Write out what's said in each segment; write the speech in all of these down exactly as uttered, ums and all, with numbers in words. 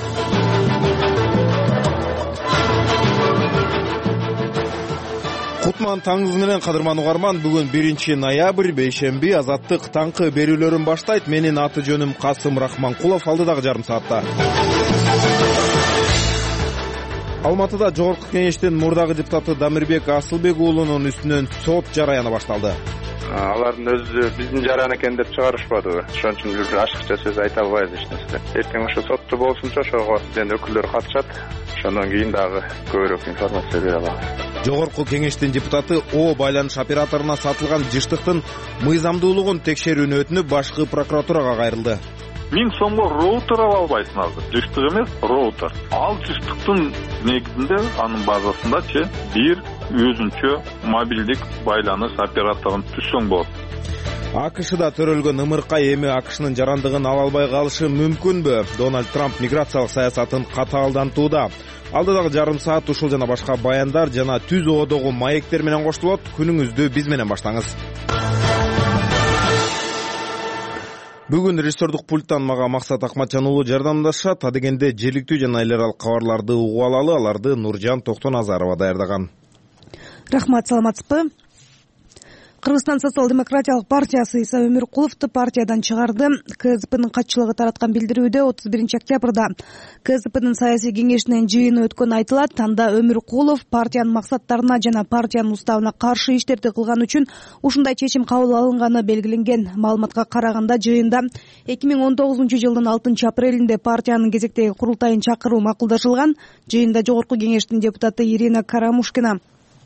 Кутман таңыңыз менен, кадырман угарман. Бүгүн биринчи ноябрь, бейшемби. Азаттык таңкы берүүлөрүн баштайт. Менин аты жөнүм Касым Рахманкулов. Алдыдагы жарым саатта Алматыда Жогорку Кеңештин мурдагы депутаты Дамирбек Асылбек уулунун үстүнөн сот жараяны башталды. Алардын өзү биздин жаран экен деп чыгарышпадыбы? Ошон үчүн бир ашыкча сөз айта албайбыз эч нерсе. Эртең ошо сотту болсунча ошого сизден өкүлдөр катышат. Ошондон кийин дагы көбүрөөк информация бере алабыз. Жогорку Кеңештин депутаты О байланыш операторуна сатылган жыштыктын мыйзамдуулугун текшерүүнү өтүнүп, башкы прокуратурага кайрылды. Миң сомго роутер ала албайсың азыр. Жыштык эмес, роутер. Ал жыштыктын негизинде анын базасындачы бир өзүнчө мобилдик байланыш операторун түзсөң болот. АКШда төрөлгөн ымыркай эми АКШнын жарандыгын ала албай калышы мүмкүнбү? Дональд Трамп миграциялык саясатын катаалдантууда. Алдыдагы жарым саат ушул жана башка баяндар жана түз оодогу маектер менен коштолот. Күнүңүздү биз менен баштаңыз. Бүгүн режиссердук пульттан мага Максат Акматжан уулу жардамдашат. Адегенде жергиликтүү жана эл аралык кабарларды угуп алалы. Аларды Нуржан Токтоназарова даярдаган. Рахмат, саламатсызбы? Кыргызстан социал-демократиялык партиясы Иса Өмүркуловду партиядан чыгарды. КСДПнын катчылыгы тараткан билдирүүдө отуз биринчи октябрда КСДПнын саясий кеңешинин жыйыны өткөнү айтылат. Анда Өмүркулов партиянын максаттарына жана партиянын уставына каршы иштерди кылган үчүн ушундай чечим кабыл алынганы белгиленген. Маалыматка караганда жыйында эки миң он тогузунчу жылдын алтынчы апрелинде партиянын кезектеги курултайын чакыруу макулдашылган. Жыйында Жогорку Кеңештин депутаты Ирина Карамушкина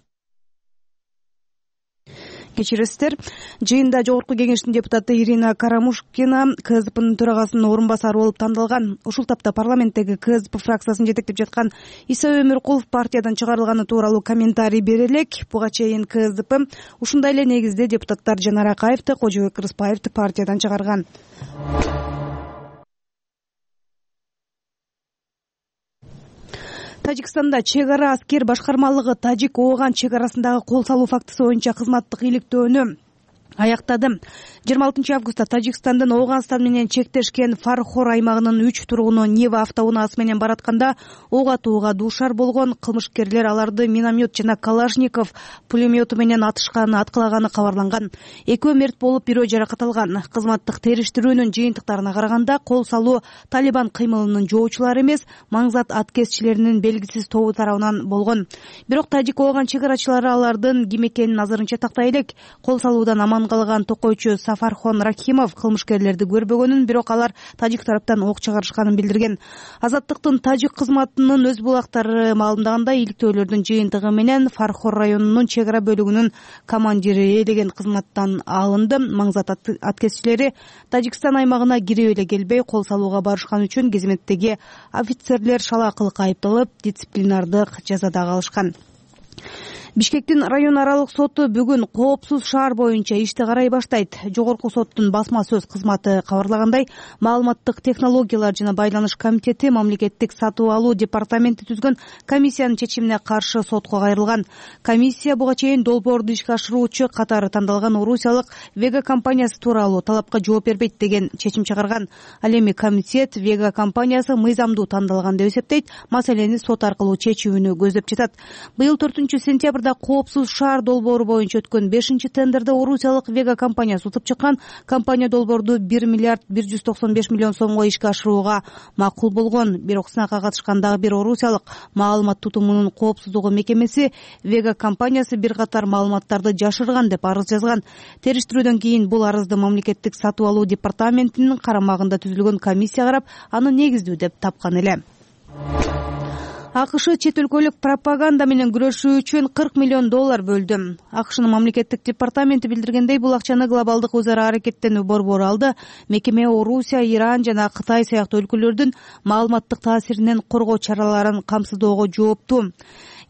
Кечиресиздер. Жыйында Жогорку Кеңештин депутаты Ирина Карамушкина КСДПнын төрагасынын орун басары болуп тандалган. Ушул тапта парламенттеги КСДП фракциясын жетектеп жаткан Иса Өмүркулов партиядан чыгарылганы тууралуу комментарий бере элек. Буга чейин КСДП ушундай эле негизде депутаттар Жанар Акаевди, Кожобек Кырыспаевди партиядан чыгарган. Тажикстанда чек ара аскер башкармалыгы Тажик-Ооган чек арасындагы кол салуу фактысы боюнча кызматтык иликтөөнү аяктады. жыйырма алтынчы августта Тажикстандын Ооганстан менен чектешкен Фархор аймагынын үч тургуну Нева автоунаасы менен баратканда ок атууга дуушар болгон. Кылмышкерлер аларды миномет жана Калашников пулемету менен атышканы, аткылаганы кабарланган. Экөө мерт болуп, бирөө жаракат алган. Кызматтык териштирүүнүн жыйынтыктарына караганда кол салуу Талибан кыймылынын жоочулары эмес, маңзат аткезчилеринин белгисиз тобу тарабынан болгон. Бирок Тажик-Ооган чек арачылары алардын ким экенин азырынча тактай элек. Кол салуудан аман калган токойчу Сафархон Рахимов кылмышкерлерди көрбөгөнүн, бирок алар тажик тараптан ок чыгарышканын билдирген. Азаттыктын тажик кызматынын өз булактары маалымдагандай, иликтөөлөрдүн жыйынтыгы менен Фархор районунун чек ара бөлүгүнүн командири ээлеген кызматтан алынды. Маңзат аткезчилери Тажикстан аймагына кирип эле келбей, кол салууга барышкан үчүн кызметтеги офицерлер шалаакылыкка айыпталып, дисциплинардык жазада калышкан. Бишкектин район аралык соту бүгүн коопсуз шаар боюнча ишти карай баштайт. Жогорку соттун басма сөз кызматы кабарлагандай, маалыматтык технологиялар жана байланыш комитети мамлекеттик сатып алуу департаменти түзгөн комиссиянын чечимине каршы сотко кайрылган. Комиссия буга чейин долбоорду ишке ашыруучу катары тандалган орусиялык Вега компаниясы тууралуу талапка жооп бербейт деген чечим чыгарган. Ал эми комитет Вега компаниясы мыйзамдуу тандалган деп эсептейт, маселени сот аркылуу чечүүнү көздөп жатат. Быйыл төртүнчү сентябрда коопсуз шаар долбоору боюнча өткөн бешинчи тендерде орусиялык Вега компаниясы утуп чыккан. Компания долбоорду бир миллиард бир жүз токсон беш миллион сомго ишке ашырууга макул болгон. Бирок сынакка катышкан дагы бир орусиялык маалымат тутумунун коопсуздугу мекемеси Вега компаниясы бир катар маалыматтарды жашырган деп арыз жазган. Териштирүүдөн кийин бул арызды мамлекеттик сатып алуу департаментинин карамагында түзүлгөн комиссия карап, аны негиздүү деп тапкан эле. АКШ чет өлкөлүк пропаганда менен күрөшүү үчүн кырк миллион доллар бөлдү. АКШнын мамлекеттик департаменти билдиргендей, бул акчаны глобалдык өз ара аракеттенүү борбору алды. Мекеме Орусия, Иран жана Кытай сыяктуу өлкөлөрдүн маалыматтык таасиринен коргоо чараларын камсыздоого жооптуу.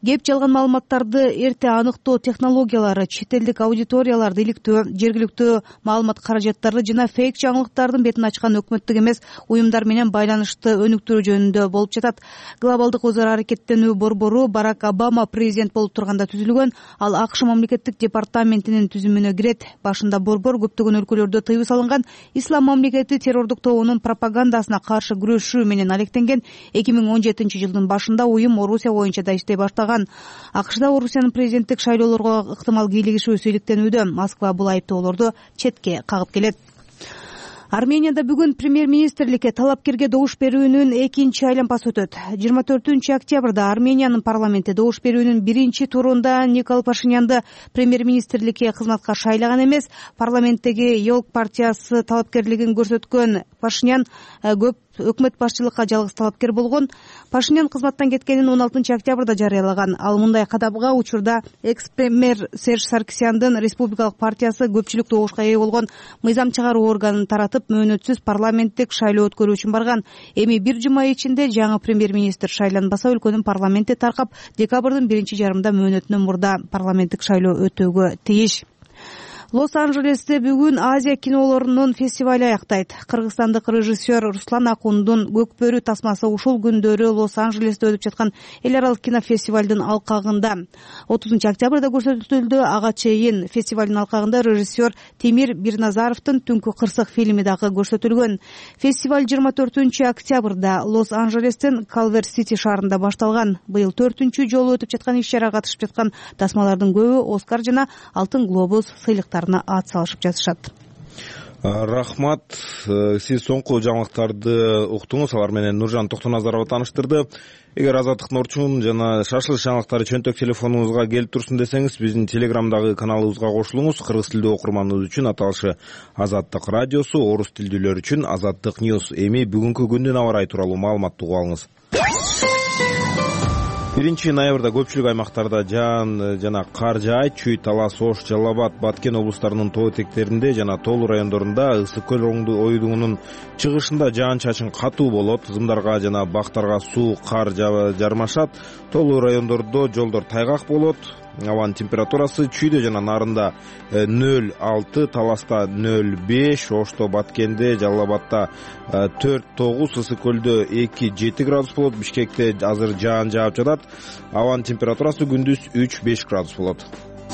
кеп жалган маалыматтарды эрте аныктоо технологиялары, чет элдик аудиторияларды иликтөө, жергиликтүү маалымат каражаттары жана фейк жаңылыктардын бетин ачкан өкмөттүк эмес уюмдар менен байланышты өнүктүрүү жөнүндө болуп жатат. Глобалдык өз ара аракеттенүү борбору Барак Обама президент болуп турганда түзүлгөн. Ал АКШ мамлекеттик департаментинин түзүмүнө кирет. Башында борбор көптөгөн өлкөлөрдө тыюу салынган ислам мамлекети террордук тобунун пропагандасына каршы күрөшүү менен алектенген. эки миң он жетинчи жылдын башында уюм Орусия боюнча да иштей баштаган. АКШда Орусиянын президенттик шайлоолорго ыктымал кийлигишүүсү иликтенүүдө. Москва бул айыптоолорду четке кагып келет. Арменияда бүгүн премьер-министрликке талапкерге добуш берүүнүн экинчи айланпасы өтөт. жыйырма төртүнчү октябрда Армениянын парламенти добуш берүүнүн биринчи турунда Никол Пашинянды премьер-министрликке кызматка шайлаган эмес. Парламенттеги Йолк партиясы талапкерлигин көрсөткөн Пашинян көп өкмөт башчылыкка жалгыз талапкер болгон. Пашинян кызматтан кеткенин он алтынчы октябрда жарыялаган. Ал мындай кадамга учурда экс-премьер Серж Саркисяндын республикалык партиясы көпчүлүк добушка ээ болгон мыйзам чыгаруу органын таратып, мөөнөтсүз парламенттик шайлоо өткөрүү үчүн барган. Эми бир жума ичинде жаңы премьер-министр шайланбаса, өлкөнүн парламенти таркап, декабрдын биринчи жарымында мөөнөтүнөн мурда парламенттик шайлоо өтүүгө тийиш. Лос-Анжелесте бүгүн Азия кинолорунун фестивали аяктайт. Кыргызстандык режиссер Руслан Акундун Көкбөрү тасмасы ушул күндөрү Лос-Анжелесте өтүп жаткан эл аралык кинофестивалдын алкагында. отузунчу октябрда көрсөтүлдү. Ага чейин фестивалдын алкагында режиссер Темир Бирназаровдун Түнкү кырсык фильми дагы көрсөтүлгөн. Фестиваль жыйырма төртүнчү октябрда Лос-Анжелестин Калвер-Сити шаарында башталган. Быйыл төртүнчү жолу өтүп жаткан иш-чарага катышып жаткан тасмалардын көбү Оскар жана Алтын глобус сыйлыктары ат салышып жатышат. Рахмат. Сиз соңку жаңылыктарды уктуңуз. Алар менен Нуржан Токтоназарова тааныштырды. Эгер Азаттыктын орчун жана шашылыш жаңылыктары чөнтөк телефонуңузга келип турсун десеңиз, биздин телеграмдагы каналыбызга кошулуңуз. Кыргыз тилдүү окурманыбыз үчүн аталышы Азаттык радиосу, орус тилдүүлөр үчүн Азаттык Ньюс. Эми бүгүнкү күндүн аба ырайы тууралуу маалыматты угуп алыңыз. биринчи ноябрда көпчүлүк аймактарда жаан жана кар жаайт. Чүй, Талас, Ош, Жалал Абад, Баткен облустарынын тоо этектеринде жана тоолуу райондорунда, Ысык көл оюдугунун чыгышында жаан-чачын катуу болот. Зымдарга жана бактарга суу, кар жармашат. Тоолуу райондордо жолдор тайгак болот. Абанын температурасы Чүйдө жана Нарында нөл алты, Таласта нөл беш, Ошто, Баткенде, Жалал Абадта төрт тогуз, Ысык көлдө эки жети градус болот. Бишкекте азыр жаан жаап жатат. Абанын температурасы күндүз үч беш градус болот.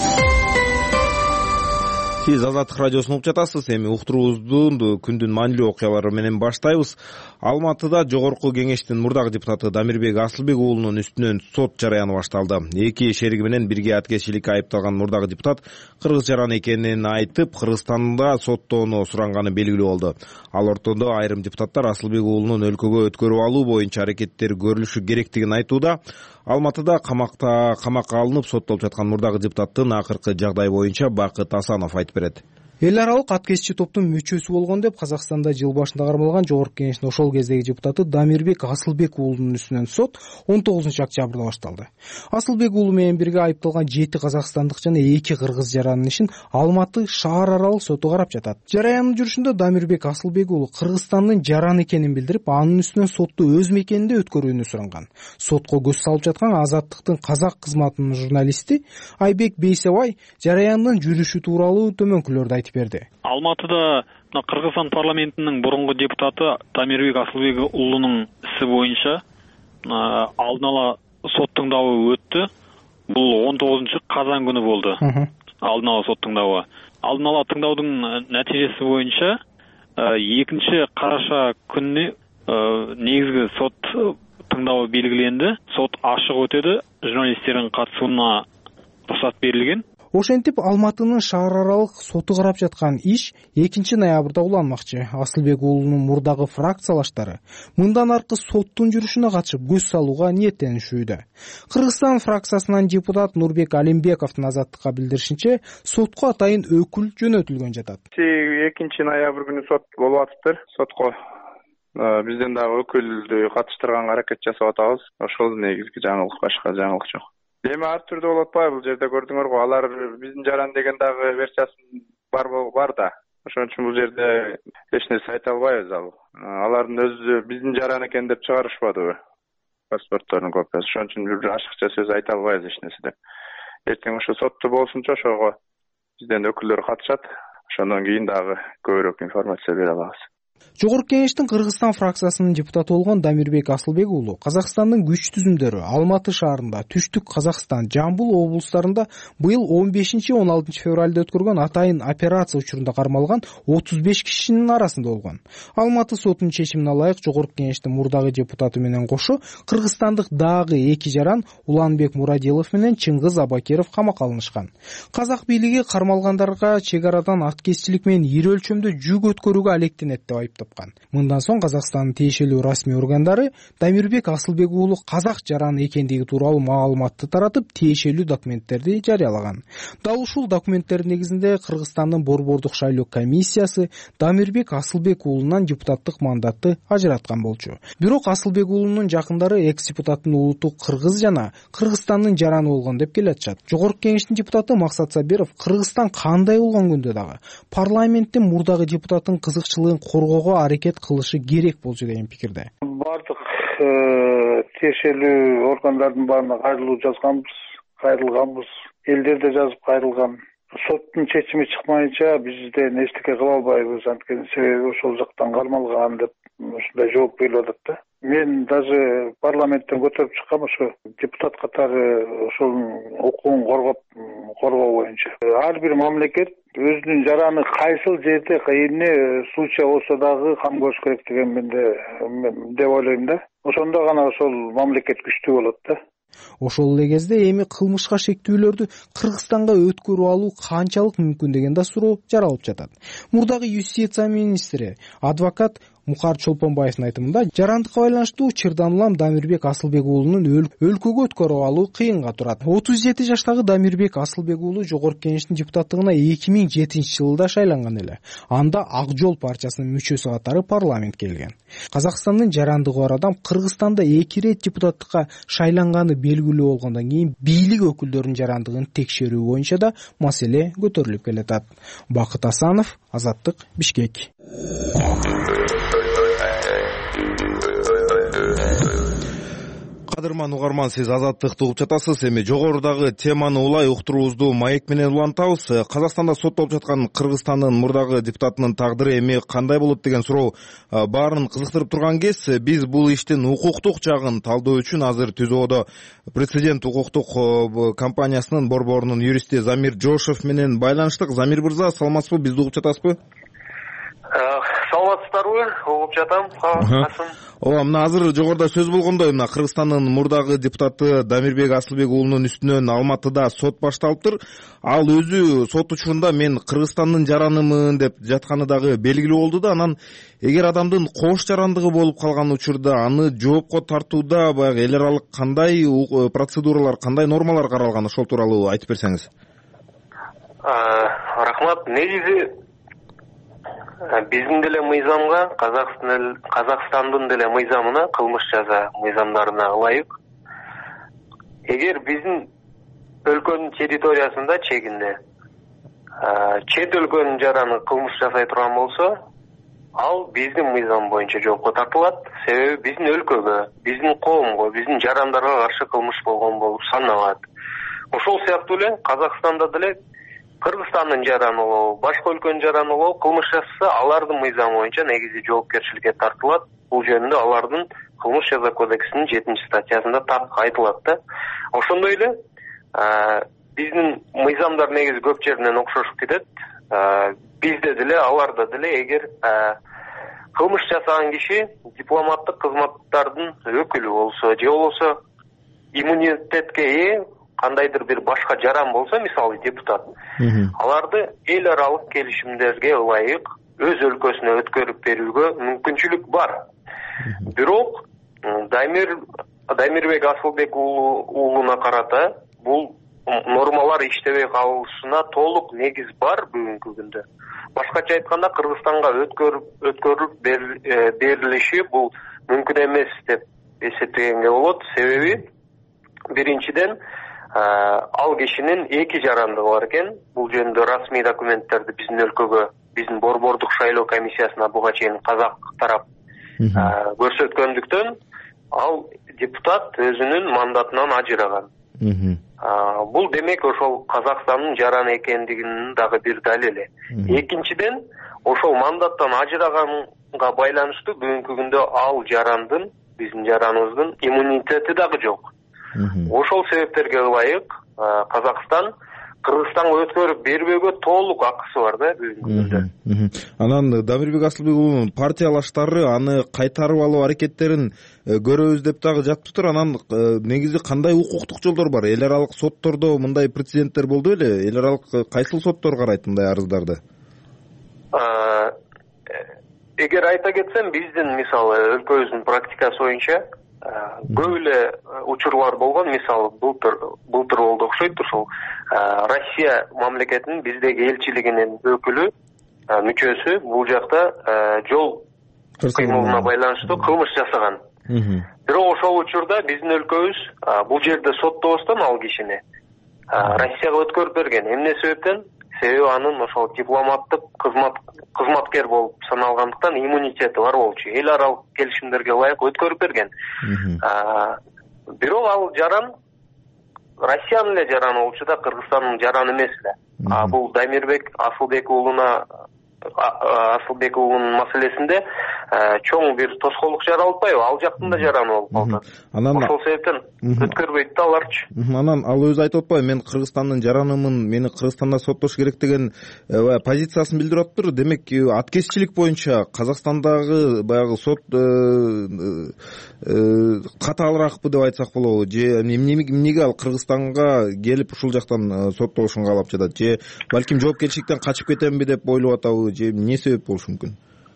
Сиз Азаттык радиосун угуп жатасыз. Эми уктуруубуздун күндүн маанилүү окуялары менен баштайбыз. Алматыда жогорку кеңештин мурдагы депутаты Дамирбек Асылбек уулунун үстүнөн сот жараяны башталды. Эки шериги менен бирге аткезчиликке айыпталган мурдагы депутат кыргыз жаран экенин айтып, Кыргызстанда соттоону суранганы белгилүү болду. Ал ортодо айрым депутаттар Асылбек уулунун өлкөгө өткөрүп алуу боюнча аракеттер көрүлүшү керектигин айтууда. Алматыда камакта камакка алынып соттолуп жаткан мурдагы депутаттын акыркы жагдай боюнча Бакыт Асанов айтып берет. Эл аралык аткезчи топтун мүчөсү болгон деп Казакстанда жыл башында кармалган жогорку кеңештин ошол кездеги депутаты Дамирбек Асылбек уулунун үстүнөн сот он тогузунчу октябрда башталды. Асылбек уулу менен бирге айыпталган жети казакстандык жана эки кыргыз жаранын ишин Алматы шаар аралык соту карап жатат. Жараянын жүрүшүндө Дамирбек Асылбек уулу Кыргызстандын жаран экенин билдирип, анын үстүнөн сотту өз мекенинде өткөрүүнү суранган. Сотко көз салып жаткан Азаттыктын казак кызматынын журналисти Айбек Бейсебай жараяндын жүрүшү тууралуу төмөнкүлөрдү айтып берди. Алматыда Кыргызстан парламентинин мурунку депутаты Дамирбек Асылбек уулунун isi боюнча алдын ала сот тыңдабы өттү. Бул он тогузунчу казан күнү болду. Алдын ала сот тыңдабы. Алдын ала тыңдаудун натыйжеси боюнча экинчи караша күнүнө негизги сот тыңдабы белгиленди. Сот ачык өтөдү. Журналисттердин катышууна уруксат берилген. Ошентип Алматынын шаар аралык соту карап жаткан иш экинчи ноябрда уланмакчы. Асылбек уулунун мурдагы фракциялаштары мындан аркы соттун жүрүшүнө катышып көз салууга ниеттенишүүдө. Кыргызстан фракциясынан депутат Нурбек Алимбековдун Азаттыкка билдиришинче, сотко атайын өкүл жөнөтүлгөн жатат. экинчи ноябрь күнү сот болуп атыптыр. Сотко бизден дагы өкүлдү катыштырганга аракет жасап атабыз. Ошол негизги жаңылык, башка жаңылык жок. Эми ар түрдө болуп атпайбы? Бул жерде көрдүңөр го, алар биздин жаран деген дагы версиясы бар бар да. Ошон үчүн бул жерде эч нерсе айта албайбыз ал. Алардын өзү биздин жаран экен деп чыгарышпадыбы? паспорттордун копиясы. Ошон үчүн бир ашыкча сөз айта албайбыз эч нерсе деп. Эртең ошо сотту болсунча ошого бизден өкүлдөр катышат. Ошондон кийин дагы көбүрөөк информация бере алабыз. Жогорку Кеңештин Кыргызстан фракциясынын депутаты болгон Дамирбек Асылбек уулу Казакстандын күч түзүмдөрү Алматы шаарында, Түштүк Казакстан, Жамбыл облустарында быйыл он бешинчи он алтынчы февралда өткөргөн атайын операция учурунда кармалган отуз беш кишинин арасында болгон. Алматы сотунун чечимине ылайык Жогорку Кеңештин мурдагы депутаты менен кошо кыргызстандык дагы эки жаран Уланбек Мурадилов менен Чыңгыз Абакиров камакка алынышкан. Казак бийлиги кармалгандарга чек арадан аткезчилик менен ири өлчөмдө жүк өткөрүүгө алектенет деп айыптапкан. Мындан соң Казакстандын тиешелүү расмий органдары Дамирбек Асылбек уулу казак жараны экендиги тууралуу маалыматты таратып, тиешелүү документтерди жарыялаган. Дал ушул документтер негизинде Кыргызстандын борбордук шайлоо комиссиясы Дамирбек Асылбек уулунан депутаттык мандатты ажыраткан болчу. Бирок Асылбек уулунун жакындары экс-депутаттын улуттук кыргыз жана Кыргызстандын жараны болгон деп келатышат. Жогорку Кеңештин депутаты Максат Сабиров Кыргызстан кандай болгон күндө дагы парламенттин мурдагы депутаттын кызыкчылыгын коргоого аракет кылышы керек болчу деген пикирде. Бардык тиешелүү органдардын баарына кайрылуу жазганбыз, кайрылганбыз. Элдер да жазып кайрылган. Соттун чечими чыкмайынча бизден эчтеке кыла албайбыз, анткени себеби ошол жактан кармалган деп ушундай жооп берилип атат да. Мен даже парламенттен көтөрүп чыккам ошо депутат катары ошонун укугун коргоп коргоо боюнча. Ар бир мамлекет өзүнүн жараны кайсыл жерде эмне случай болсо дагы кам көрүш керек деген менде деп ойлойм да. Ошондо гана ошол мамлекет күчтүү болот да. Ошол эле кезде эми кылмышка шектүүлөрдү Кыргызстанга өткөрүп алуу канчалык мүмкүн деген да суроо жаралып жатат. Мурдагы юстиция министри, адвокат Мукар Чолпонбаевдин айтымында жарандыкка байланыштуу чырдан улам Дамирбек Асылбек уулунун өлкөгө өткөрүп алуу кыйынга турат. отуз жети жаштагы Дамирбек Асылбек уулу Жогорку Кеңештин депутаттыгына эки миң жетинчи жылда шайланган эле. Анда Ак Жол партиясынын мүчөсү катары парламентке келген. Казакстандын жарандыгы бар адам Кыргызстанда эки ирет депутаттыкка шайланганы белгилүү болгондон кийин бийлик өкүлдөрүнүн жарандыгын текшерүү боюнча да маселе көтөрүлүп келатат. Бакыт Асанов, Азаттык, Бишкек. Кадырман угарман, сиз Азаттыкты угуп жатасыз. Эми жогорудагы теманы улай уктуруубузду маек менен улантабыз. Казакстанда соттолуп жаткан Кыргызстандын мурдагы депутатынын тагдыры эми кандай болот деген суроо баарын кызыктырып турган кез. Биз бул иштин укуктук жагын талдоо үчүн азыр Түзөөдө Президент укуктук компаниясынын борборунун юристи Замир Жошев менен байланыштык. Замир мырза, саламатсызбы? Бизди угуп жатасызбы? Саламатсыздарбы? Угуп жатам. Ооба, мына азыр жогоруда сөз болгондой, мына Кыргызстандын мурдагы депутаты Дамирбек Асылбек уулунун үстүнөн Алматыда сот башталыптыр. Ал өзү сот учурунда мен Кыргызстандын жаранымын деп жатканы дагы белгилүү болду да, анан эгер адамдын кош жарандыгы болуп калган учурда аны жоопко тартууда баягы эл аралык кандай процедуралар, кандай нормалар каралган, ошол тууралуу айтып берсеңиз. Рахмат. Негизи биздин деле мыйзамга, Казакстандын деле мыйзамына, кылмыш жаза мыйзамдарына ылайык, эгер биздин өлкөнүн территориясында чегинде чет өлкөнүн жараны кылмыш жасай турган болсо, ал биздин мыйзам боюнча жоопко тартылат. Себеби биздин өлкөгө, биздин коомго, биздин жарандарга каршы кылмыш болгон болуп саналат. Ошол сыяктуу эле Казакстанда деле Кыргызстандын жараны болобу, башка өлкөнүн жараны болобу кылмыш жасаса, алардын мыйзамы боюнча негизи жоопкерчиликке тартылат. Бул жөнүндө алардын кылмыш жаза кодексинин жетинчи статьясында так айтылат да. Ошондой эле биздин мыйзамдар негизи көп жеринен окшошуп кетет. Бизде деле, аларда деле эгер кылмыш жасаган киши дипломаттык кызматтардын өкүлү болсо, же болбосо иммунитетке ээ кандайдыр бир башка жаран болсо, мисалы депутат, аларды эл аралык келишимдерге ылайык өз өлкөсүнө өткөрүп берүүгө мүмкүнчүлүк бар. Бирок Дамир Дамирбек Асылбек уулуна карата бул нормалар иштебей калышына толук негиз бар бүгүнкү күндө. Башкача айтканда, Кыргызстанга өткөрүп өткөрүлүп берилиши бул мүмкүн эмес деп эсептегенге болот. Себеби биринчиден ал кишинин эки жарандыгы бар экен. Бул жөнүндө расмий документтерди биздин өлкөгө, биздин борбордук шайлоо комиссиясына буга чейин казак тарап көрсөткөндүктөн, ал депутат өзүнүн мандатынан ажыраган. Бул демек ошол Казакстандын жараны экендигинин дагы бир далили. Экинчиден, ошол мандаттан ажыраганга байланыштуу бүгүнкү күндө ал жарандын, биздин жараныбыздын иммунитети дагы жок. Ошол себептерге ылайык Казакстан Кыргызстанга өткөрүп бербөөгө толук акысы бар да бүгүнкү күндө. Анан Дамирбек Асылбек уулунун партиялаштары аны кайтарып алуу аракеттерин көрөбүз деп дагы жатыптыр. Анан негизи кандай укуктук жолдор бар? Эл аралык соттордо мындай прецеденттер болду беле? Эл аралык кайсыл соттор карайт мындай арыздарды? Эгер айта кетсем, биздин мисалы өлкөбүздүн практикасы боюнча көп эле учурлар болгон. Мисалы былтыр былтыр болду окшойт. Ушул Россия мамлекетинин биздеги элчилигинин өкүлү, мүчөсү бул жакта жол кыймылына байланыштуу кылмыш жасаган. Бирок ошол учурда биздин өлкөбүз бул жерде соттобостон ал кишини Россияга өткөрүп берген. Эмне себептен? Себеби анын ошол дипломаттык кызмат кызматкер болуп саналгандыктан иммунитети бар болчу. Эл аралык келишимдерге ылайык өткөрүп берген. Бирок ал жаран Россиянын эле жараны болчу да, Кыргызстандын жараны эмес эле. А бул Дамирбек Асылбек уулуна Асылбек уулунун маселесинде чоң бир тоскоолдук жаралбайбы? Ал жактын да жараны болуп калат. Ошол себептен өткөрбөйт да аларчы. Анан ал өзү айтып атпайбы, мен Кыргызстандын жаранымын, мени Кыргызстанда соттош керек деген позициясын билдирип атыптыр. Демек, аткезчилик боюнча Казакстандагы баягы сот катаалраакпы деп айтсак болобу? Же эмнеге ал Кыргызстанга келип ушул жактан соттолушун каалап жатат? Же балким жоопкерчиликтен качып кетемби деп ойлоп атабы? Же эмне себеп болушу мүмкүн?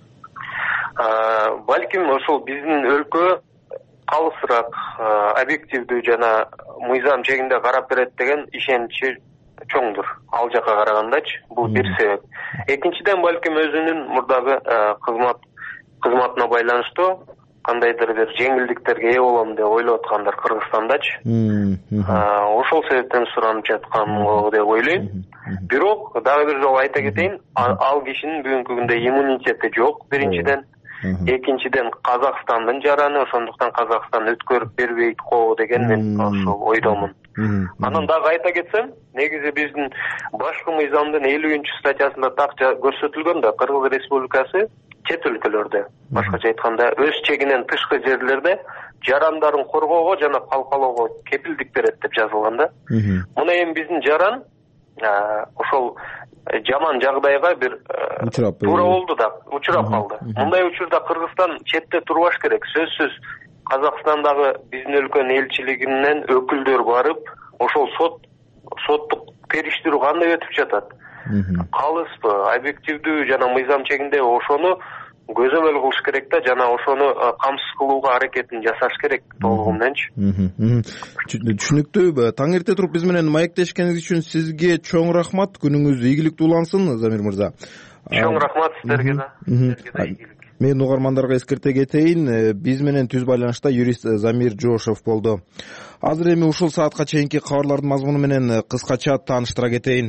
Балким ошол биздин өлкө калысыраак, объективдүү жана мыйзам чегинде карап берет деген ишеничи чоңдур ал жакка карагандачы. Бул бир себеп. Экинчиден, балким өзүнүн мурдагы кызмат кызматына байланыштуу кандайдыр бир жеңилдиктерге ээ болом деп ойлоп аткандар Кыргызстандачы. Ошол себептен суранып жаткан деп ойлойм. Бирок дагы бир жолу айта кетейин, ал кишинин бүгүнкү күндө иммунитети жок, биринчиден. Экинчиден, Казакстандын жараны, ошондуктан Казакстан өткөрүп бербейт го деген мен ошол ойдомун. Анан дагы айта кетсем, негизи биздин башкы мыйзамдын элүүнчү статьясында так көрсөтүлгөн да, Кыргыз Республикасы чет өлкөлөрдө, башкача айтканда, өз чегинен тышкы жерлерде жарандарын коргоого жана калкалоого кепилдик берет деп жазылган да. Муну эми биздин жаран ошол жаман жагдайга бир туура болду да, учурап калды. Мындай учурда Кыргызстан четте турбаш керек. Сөзсүз Казакстандагы биздин өлкөнүн элчилигинен өкүлдөр барып, ошол сот соттук териштирүү кандай өтүп жатат? Калыспы, объективдүү жана мыйзам чегинде ошону көзөмөл кылыш керек да, жана ошону камсыз кылууга аракетин жасаш керек толугу мененчи. Түшүнүктүү. Таң эрте туруп биз менен маектешкениңиз үчүн сизге чоң рахмат. Күнүңүз ийгиликтүү улансын, Замир мырза. Чоң рахмат сиздерге да. Мен угармандарга эскерте кетейин, биз менен түз байланышта юрист Замир Жошов болду. Азыр эми ушул саатка чейинки кабарлардын мазмуну менен кыскача тааныштыра кетейин.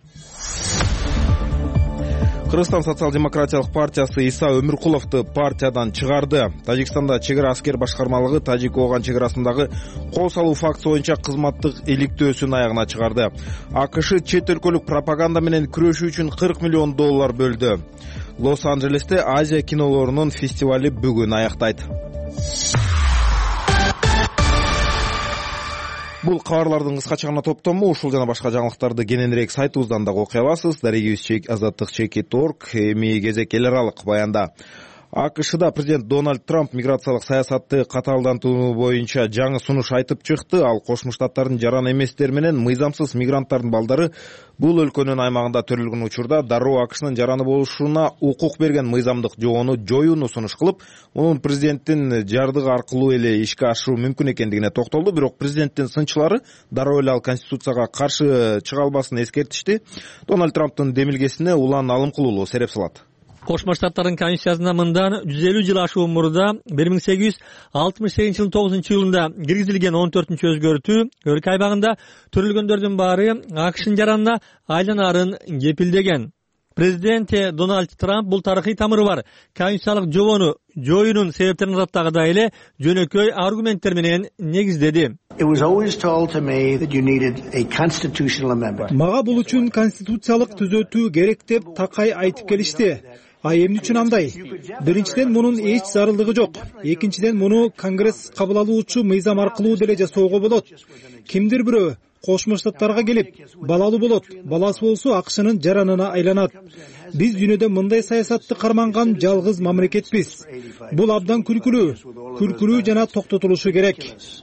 Кыргызстан социал-демократиялык партиясы Иса Өмүркуловду партиядан чыгарды. Тажикстанда чек ара аскер башкармалыгы Тажик-Ооган чек арасындагы кол салуу фактысы боюнча кызматтык иликтөөсүн аягына чыгарды. АКШ чет өлкөлүк пропаганда менен күрөшүү үчүн кырк миллион доллар бөлдү. Лос-Анджелесте Азия кинолорунун фестивали бүгүн аяктайт. Бул кабарлардын кыскача гана топтому. Ушул жана башка жаңылыктарды кененирээк сайтыбыздан дагы окуй аласыз. дарегибиз чек азаттык чекит точка орг. Эми кезек эл аралык баянда. АКШда президент Дональд Трамп миграциялык саясатты катаалдантуу боюнча жаңы сунуш айтып чыкты. Ал Кошмо Штаттардын жаран эместер менен мыйзамсыз мигранттардын балдары бул өлкөнүн аймагында төрөлгөн учурда дароо АКШнын жараны болушуна укук берген мыйзамдык жобону жоюуну сунуш кылып, мунун президенттин жардыгы аркылуу эле ишке ашыруу мүмкүн экендигине токтолду. Бирок президенттин сынчылары дароо эле ал конституцияга каршы чыга албасын эскертишти. Дональд Трамптын демилгесине улан алымкулуулуу сереп салат. Кошмо Штаттардын конституциясына мындан жүз элүү жыл ашуун мурда бир миң сегиз жүз алтымыш сегизинчи жылдын тогузунчу июлунда киргизилген он төртүнчү өзгөртүү өлкө аймагында төрөлгөндөрдүн баары АКШнын жаранына айланарын кепилдеген. Президент Дональд Трамп бул тарыхый тамыры бар конституциялык жобону жоюунун себептерин ататтагыдай эле жөнөкөй аргументтер менен негиздеди. Мага бул үчүн конституциялык түзөтүү керек деп такай айтып келишти. А эмне үчүн андай? Биринчиден, мунун эч зарылдыгы жок. Экинчиден, муну Конгресс кабыл алуучу мыйзам аркылуу деле жасоого болот. Кимдир бирөө Кошмо Штаттарга келип, балалуу болот. Баласы болсо АКШнын жаранына айланат. Биз дүйнөдө мындай саясатты карманган жалгыз мамлекетпиз. Бул абдан күлкүлүү, күлкүлүү жана токтотулушу керек.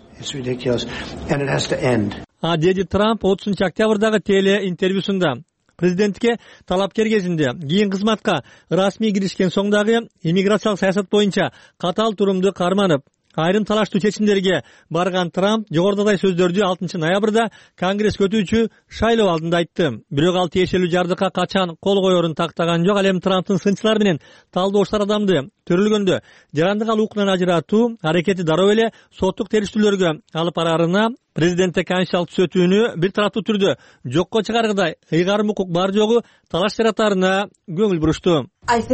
А деди Трамп отузунчу октябрдагы теле интервьюсунда. Президентке талапкер кезинде кийин кызматка расмий киришкен соң дагы иммиграциялык саясат боюнча катаал турумду карманып, айрым талаштуу чечимдерге барган Трамп жогорудагы сөздөрдү алтынчы ноябрда Конгресс өтүүчү шайлоо алдында айтты. Бирок ал тиешелүү жардыкка качан кол коерун тактаган жок. Ал эми Трамптын сынчылары менен талдоочулар адамды төрөлгөндө жарандык алуукунан ажыратуу аракети дароо эле соттук териштүүлөргө алып бараарына, президентте конституциялык түзөтүүнү бир тараптуу түрдө жокко чыгаргыдай ыйгарым укук бар жогу талаш жаратаарына көңүл бурушту.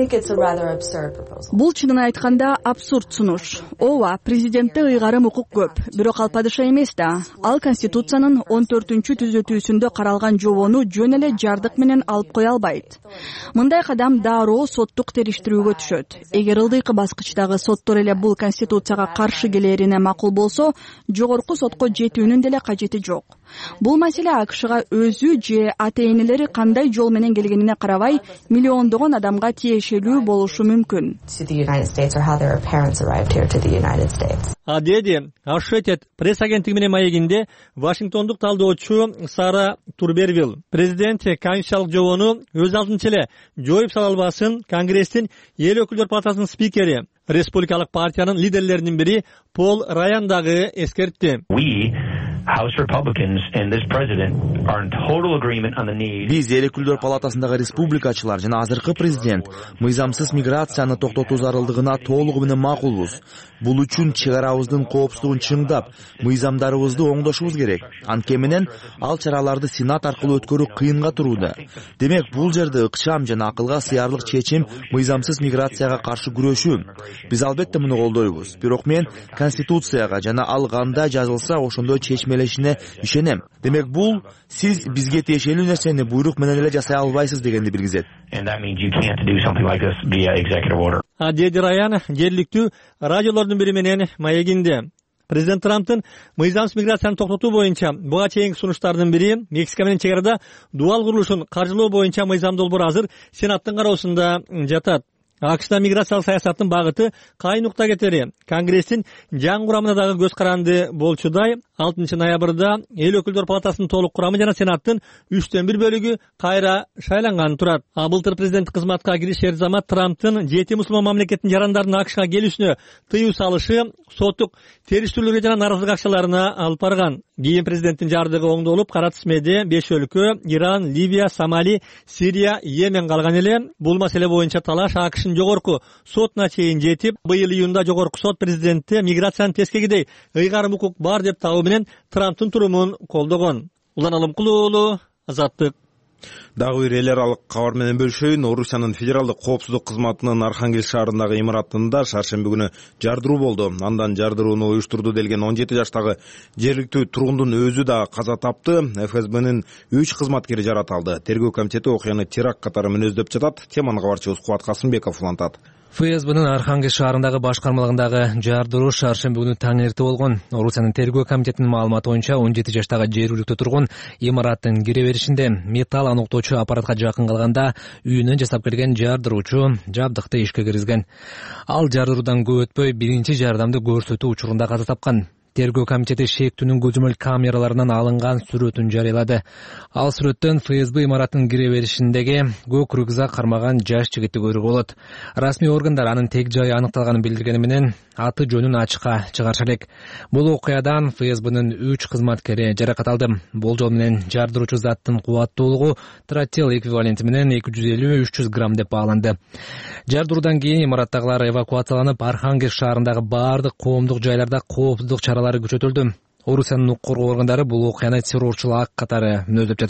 Бул чынын айтканда абсурд сунуш. Ооба, президентте ыйгарым укук көп, бирок ал падыша эмес да. Ал Конституциянын он төртүнчү түзөтүүсүндө каралган жобону жөн эле жардык менен алып кое албайт. Мындай кадам дароо соттук териштирүүгө түшөт. Эгер ылдыйкы баскычтагы соттор эле бул Конституцияга каршы келерине макул болсо, жогорку сотко жетүүнүн деле кажети жок. Бул маселе АКШга өзү же ата энелери кандай жол менен келгенине карабай, миллиондогон адамга тиешелүү болушу мүмкүн. А деди Associated пресс агенттиги менен маегинде Вашингтондук талдоочу Сара Турбервилл. Президент конституциялык жобону өз алдынча эле жоюп сала албасын Конгресстин эл өкүлдөр палатасынын спикери, республикалык партиянын лидерлеринин бири Пол Раян дагы эскертти. Биз эл өкүлдөр палатасындагы республикачылар жана азыркы президент мыйзамсыз миграцияны токтотуу зарылдыгына толугу менен макулбуз. Бул үчүн чек арабыздын коопсуздугун чыңдап, мыйзамдарыбызды оңдошубуз керек. Анткени менен ал чараларды Сенат аркылуу өткөрүү кыйынга турууда. Демек, бул жерде ыкчам жана акылга сыярлык чечим мыйзамсыз миграцияга каршы күрөшүү. Биз албетте муну колдойбуз. Бирок мен Конституцияга жана ал кандай жазылса ошондой чечмелешине ишенем. Демек, бул сиз бизге тиешелүү нерсени буйрук менен эле жасай албайсыз дегенди билгизет. А деди Раян жергиликтүү радиолордун бири менен маегинде. Президент Трамптын мыйзамсыз миграцияны токтотуу боюнча буга чейинки сунуштардын бири Мексика менен чек арада дубал курулушун каржылоо боюнча мыйзам долбоору азыр Сенаттын кароосунда жатат. АКШда миграциялык саясаттын багыты кайын нукта кетери Конгресстин жаңы курамына дагы көз каранды болчудай. алтынчы ноябрда эл өкүлдөр палатасынын толук курамы жана Сенаттын үчтөн бир бөлүгү кайра шайланган турат. А былтыр президенттик кызматка киришер замат Трамптын жети мусулман мамлекеттин жарандарынын АКШга келүүсүнө тыюу салышы соттук териштүүлөргө жана наразылык акчаларына алып барган. Кийин президенттин жардыгы оңдолуп, кара тизмеде беш өлкө Иран, Ливия, Сомали, Сирия, Йемен калган эле. Бул маселе боюнча талаш АКШнын жогорку сотуна чейин жетип, быйыл июнда жогорку сот президентти миграциянын тескегидей ыйгарым укук бар деп табуу менен Трамптын турумун колдогон. Улан Алымкулуу уулу, Азаттык. Дагы бир эл аралык кабар менен бөлүшөйүн. Орусиянын федералдык коопсуздук кызматынын Архангельск шаарындагы имаратында шаршемби күнү жардыруу болду. Андан жардырууну уюштурду делген он жети жаштагы жергиликтүү тургундун өзү да каза тапты. эф эс бнын үч кызматкери жаратылды. Тергөө комитети окуяны теракт катары мүнөздөп жатат. Теманы кабарчыбыз Кубат Касымбеков улантат. эф эс бнын Архангельск шаарындагы башкармалыгындагы жардыруу шаршемби күнү таң эрте болгон. Орусиянын тергөө комитетинин маалыматы боюнча он жети жаштагы жергиликтүү тургун имараттын кире беришинде металл аноктоочу аппаратка жакын калганда үйүнөн жасап келген жардыруучу жабдыкты ишке киргизген. Ал жардыруудан көп өтпөй биринчи жардамды көрсөтүү учурунда каза тапкан. Тергөө комитети шектүүнүн көзөмөл камераларынан алынган сүрөтүн жарыялады. Ал сүрөттөн эф эс бэ имараттын кире беришиндеги көк рюкзак кармаган жаш жигитти көрүүгө болот. Расмий органдар анын тег жайы аныкталганын билдиргени менен аты жөнүн ачыкка чыгарыша элек. Бул окуядан эф эс бнын үч кызматкери жаракат алды. Болжол менен жардыруучу заттын кубаттуулугу тротил эквиваленти менен эки жүз элүү үч жүз грамм деп бааланды. Жардыруудан кийин имараттагылар эвакуацияланып, Архангельск шаарындагы баардык коомдук жайларда коопсуздук чаралары күчөтүлдү. Орусиянын укук коргоо органдары бул окуяны террорчулук катары мүнөздөп жатышат.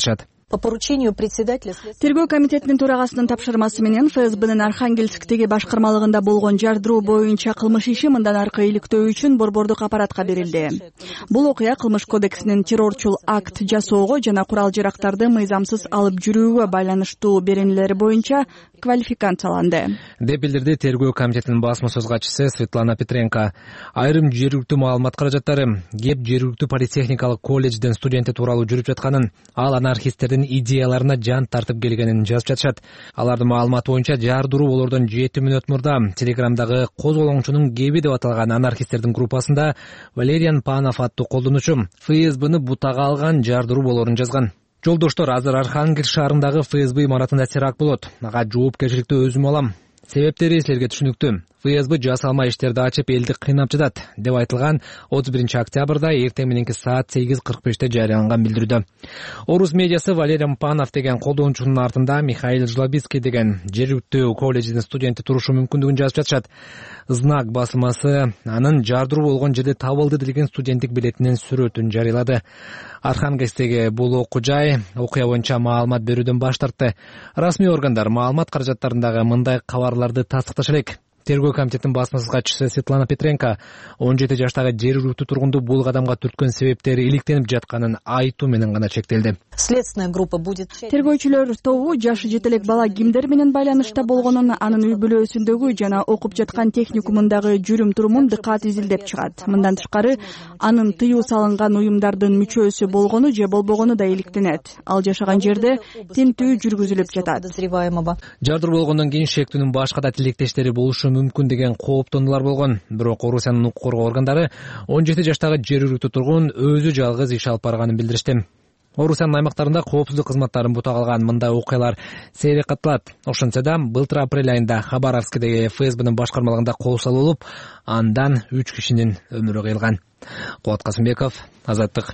По поручению председателя тергөө комитетинин төрагасынын тапшырмасы менен ФСБнын Архангельсктеги башкармалыгында болгон жардыруу боюнча кылмыш иши мындан аркы иликтөө үчүн борбордук аппаратка берилди. Бул окуя кылмыш кодексинин террорчул акт жасоого жана курал жарактарды мыйзамсыз алып жүрүүгө байланыштуу беренелери боюнча квалификацияланды деп билдирди тергөө комитетинин басма сөз катчысы Светлана Петренко. Айрым жергиликтүү маалымат каражаттары кеп жергиликтүү политехникалык колледжден студенти тууралуу жүрүп жатканын, ал анархисттердин идеяларына жан тартып келгенин жазып жатышат. Алардын маалыматы боюнча жардыруу болордон жети мүнөт мурда Телеграмдагы козголоңчунун кеби деп аталган анархисттердин группасында Валериан Панов аттуу колдонуучу ФСБны бутага алган жардыруу болорун жазган. Жолдоштор, азыр Архангельск шаарындагы ФСБ имаратында теракт болот. Ага жоопкерчиликти өзүм алам. Себептери силерге түшүнүктүү. ФСБ жасалма иштерди ачып элди кыйнап жатат деп айтылган отуз биринчи октябрда эртең мененки саат сегиз кырк беште жарыяланган билдирүүдө. Орус медиасы Валериан Панов деген колдонуучунун артында Михаил Жлобицкий деген жергиликтүү колледждин студенти турушу мүмкүндүгүн жазып жатышат. Знак басылмасы анын жардыруу болгон жерде табылды делген студенттик билетинин сүрөтүн жарыялады. Архангельсктеги бул окуу жай окуя боюнча маалымат берүүдөн баш тартты. Расмий органдар маалымат каражаттарындагы мындай кабарларды тастыкташа элек. Тергөө комитетинин басма сөз катчысы Светлана Петренко он жети жаштагы жергиликтүү тургунду бул кадамга түрткөн себептери иликтенип жатканын айтуу менен гана чектелди. Следственная группа будет... Тергөөчүлөр тобу жашы жете элек бала кимдер менен байланышта болгонун, анын үй бүлөсүндөгү жана окуп жаткан техникумундагы жүрүм турумун дыкат изилдеп чыгат. Мындан тышкары, анын тыюу салынган уюмдардын мүчөсү болгону же болбогону да иликтенет. Ал жашаган жерде тинтүү жүргүзүлүп жатат. Жардыруу болгондон кийин шектүүнүн башка да тилектештери болушу мүмкүн деген кооптонуулар болгон. Бирок Орусиянын укук коргоо органдары он жети жаштагы жергиликтүү тургун өзү жалгыз иш алып барганын билдиришти. Орусиянын аймактарында коопсуздук кызматтарын бутага алган мындай окуялар сейрек катталат. Ошентсе да, былтыр апрель айында Хабаровскдеги ФСБнын башкармалыгында кол салынып, андан үч кишинин өмүрү кыйылган. Кубат Касымбеков, Азаттык.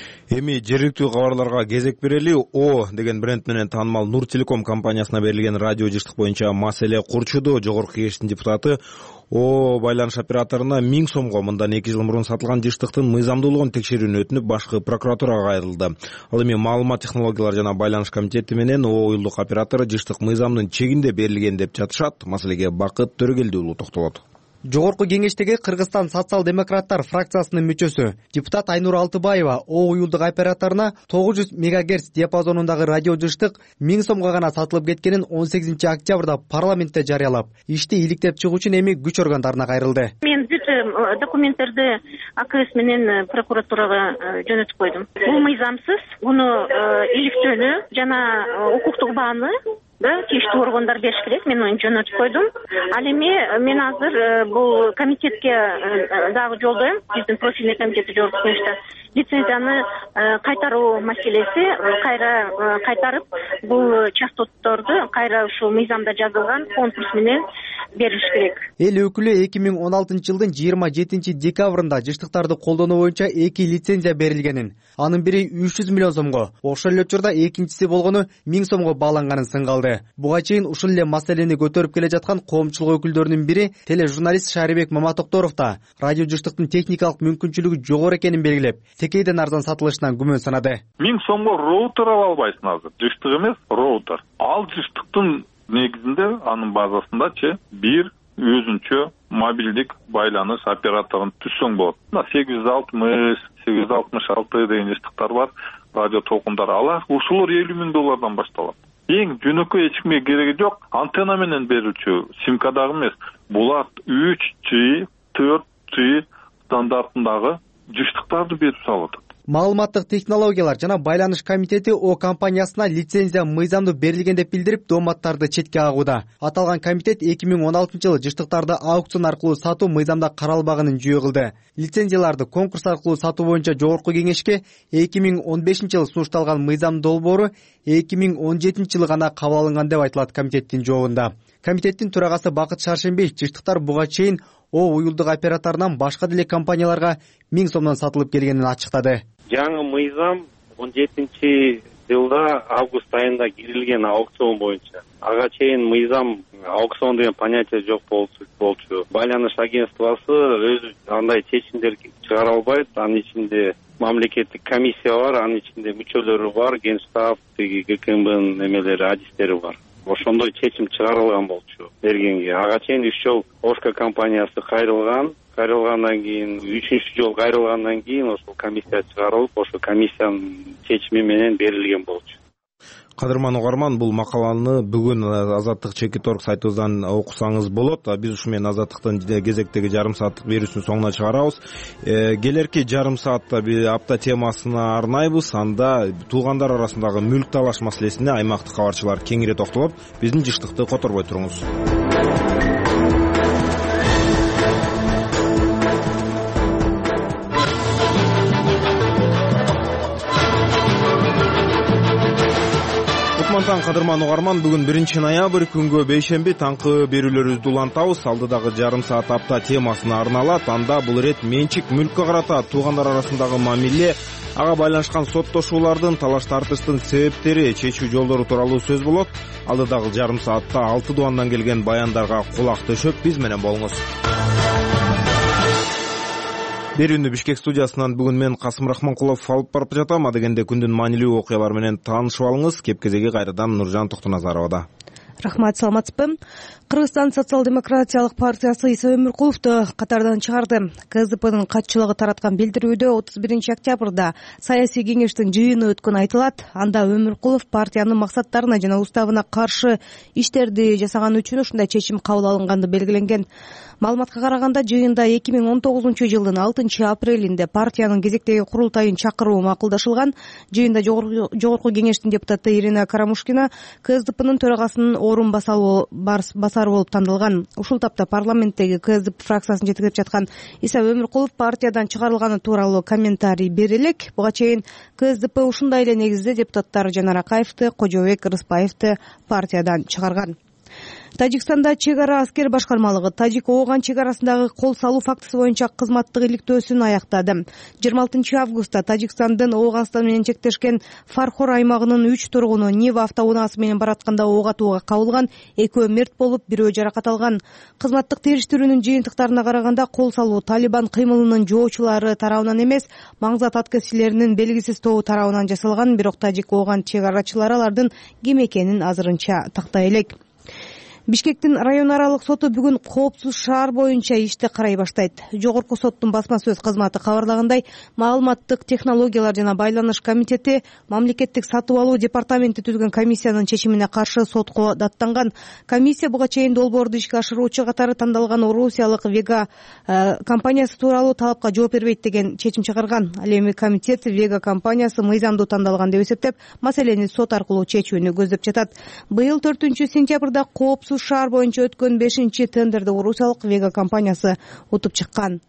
Эми жергиликтүү кабарларга кезек берели. О деген бренд менен таанымал Нур Телеком компаниясына берилген радио жыштык боюнча маселе курчуду. Жогорку кеңештин депутаты О байланыш операторуна миң сомго мындан эки жыл мурун сатылган жыштыктын мыйзамдуулугун текшерүүнү өтүнүп, башкы прокуратурага кайрылды. Ал эми маалымат технологиялар жана байланыш комитети менен О уюлдук оператору жыштык мыйзамдын чегинде берилген деп жатышат. Маселеге Бакыт Төрөгелди уулу токтолот. Жогорку кеңештеги Кыргызстан социал-демократтар фракциясынын мүчөсү депутат Айнур Алтыбаева О уюлдук операторуна тогуз жүз мегагерц диапазонундагы радио жыштык миң сомго гана сатылып кеткенин он сегизинчи октябрда парламентте жарыялап, ишти иликтеп чыгуу үчүн эми күч органдарына кайрылды. Мен бүт документтерди АКС менен прокуратурага жөнөтүп койдум. Бул мыйзамсыз, муну иликтөөнү жана укуктук бааны да тийиштүү органдар бериш керек. Мен аны жөнөтүп койдум. Ал эми мен азыр бул комитетке дагы жолдойм. Биздин профильный комитети жогорку кеңеште лицензияны кайтаруу маселеси, кайра кайтарып, бул частотторду кайра ушул мыйзамда жазылган конкурс менен бериш керек. Эл өкүлү эки миң он алтынчы жылдын жыйырма жетинчи декабрында жыштыктарды колдонуу боюнча эки лицензия берилгенин, анын бири үч жүз миллион сомго, ошол эле учурда экинчиси болгону миң сомго бааланганын сынгалды. Буга чейин ушул эле маселени көтөрүп келе жаткан коомчулук өкүлдөрүнүн бири тележурналист Шарибек Маматокторов да радио жыштыктын техникалык мүмкүнчүлүгү жогору экенин белгилеп, текейден арзан сатылышынан күмөн санады. миң сомго роутер ала албайсың азыр. Жыштык эмес, роутер. Ал жыштыктын негизинде анын базасында че бир өзүнчө мобилдик байланыш операторун түзсөң болот. сегиз жүз алтымыш, сегиз жүз алтымыш алты деген жыштыктар бар, радио толкундар. Алар ушулар элүү миң доллардан башталат. Эң жөнөкөй эч кимге кереги жок. Антенна менен берүүчү симкадагы эмес. Булар үч джи, төрт джи стандартындагы жыштыктарды берип салат. Маалыматтык технологиялар жана байланыш комитети О компаниясына лицензия мыйзамдуу берилген деп билдирип, дооматтарды четке агууда. Аталган комитет эки миң он алтынчы жылы жыштыктарды аукцион аркылуу сатуу мыйзамда каралбаганын жүйө кылды. Лицензияларды конкурс аркылуу сатуу боюнча жогорку кеңешке эки миң он бешинчи жылы сунушталган мыйзам долбоору эки миң он жетинчи жылы гана кабыл алынган деп айтылат комитеттин жообунда. Комитеттин төрагасы Бакыт Шаршембиев жыштыктар буга чейин О уюлдук операторунан башка деле компанияларга миң сомдон сатылып келгенин ачыктады. Жаңы мыйзам он жетинчи жылда август айында кирилген аукцион боюнча. Ага чейин мыйзам аукцион деген понятие жок болчу. Байланыш агентствосу өзү андай чечимдер чыгара албайт. Анын ичинде мамлекеттик комиссия бар, анын ичинде мүчөлөрү бар, Генштаб, тиги ГКМБнын эмелери, адистери бар. Ошондой чечим чыгарылган болчу бергенге. Ага чейин үч жол Ошко компаниясы кайрылган. Кайрылгандан кийин үчүнчү жол кайрылгандан кийин ошол комиссия чыгарылып, ошол комиссиянын чечими менен берилген болчу. Кадырман угарман, бул макаланы бүгүн Азаттык Чекит орг сайтыбыздан окусаңыз болот. Биз ушу менен Азаттыктын кезектеги жарым сааттык берүүсүнүн соңуна чыгарабыз. Келерки жарым саатта бир апта темасына арнайбыз. Анда туугандар арасындагы мүлк талаш маселесине аймактык кабарчылар кеңири токтолот. Биздин жыштыкты которбой туруңуз. Таң кадырман угарман, бүгүн биринчи ноябрь, күнгө бейшемби таңкы берүүлөрүбүздү улантабыз. Алдыдагы жарым саат апта темасына арналат. Анда бул ирет менчик мүлккө карата туугандар арасындагы мамиле, ага байланышкан соттошуулардын, талаш тартыштын себептери, чечүү жолдору тууралуу сөз болот. Алдыдагы жарым саатта алты дубандан келген баяндарга кулак төшөп, биз менен болуңуз. Берүүнү Бишкек студиясынан бүгүн мен Касым Рахманкулов алып барып жатам. Адегенде күндүн маанилүү окуялары менен таанышып алыңыз. Кеп кезеги кайрадан Нуржан Токтоназаровада. Рахмат, саламатсызбы? Кыргызстан социал-демократиялык партиясы Иса Өмүркуловду катардан чыгарды. КСДПнын катчылыгы тараткан билдирүүдө отуз биринчи октябрда саясий кеңештин жыйыны өткөнү айтылат. Анда Өмүркулов партиянын максаттарына жана уставына каршы иштерди жасаганы үчүн ушундай чечим кабыл алынганды белгиленген. Маалыматка караганда, жыйында эки миң он тогузунчу жылдын алтынчы апрелинде партиянын кезектеги курултайын чакыруу макулдашылган. Жыйында жогорку кеңештин депутаты Ирина Карамушкина КСДПнын төрагасынын орун басары болуп тандалган. Ушул тапта парламенттеги КСДП фракциясын жетектеп жаткан Иса Өмүркулов партиядан чыгарылганы тууралуу комментарий бере элек. Буга чейин КСДП ушундай эле негизде депутаттар Жанар Акаевди, Кожобек Рыспаевди партиядан чыгарган. Тажикстанда чек ара аскер башкармалыгы Тажик-Ооган чек арасындагы кол салуу фактысы боюнча кызматтык иликтөөсүн аяктады. жыйырма алтынчы августта Тажикстандын Ооганстан менен чектешкен Фархор аймагынын үч тургуну Нива автоунаасы менен баратканда ок атууга кабылган. Экөө мерт болуп, бирөө жаракат алган. Кызматтык териштирүүнүн жыйынтыктарына караганда, кол салуу Талибан кыймылынын жоочулары тарабынан эмес, маңзат аткезчилеринин белгисиз тобу тарабынан жасалган. Бирок Тажик-Ооган чек арачылары алардын ким экенин азырынча тактай элек. Бишкектин район аралык соту бүгүн коопсуз шаар боюнча ишти карай баштайт. Жогорку соттун басма сөз кызматы кабарлагандай, маалыматтык технологиялар жана байланыш комитети мамлекеттик сатып алуу департаменти түзгөн комиссиянын чечимине каршы сотко даттанган. Комиссия буга чейин долбоорду ишке ашыруучу катары тандалган Орусиялык Вега компаниясы тууралуу талапка жооп бербейт деген чечим чыгарган. Ал эми комитет Вега компаниясы мыйзамдуу тандалган деп эсептеп, маселени сот аркылуу чечүүнү көздөп жатат. Быйыл төртүнчү сентябрда коопсуз шаар боюнча өткөн бешинчи тендерди Орусиялык Вега компаниясы утуп чыккан.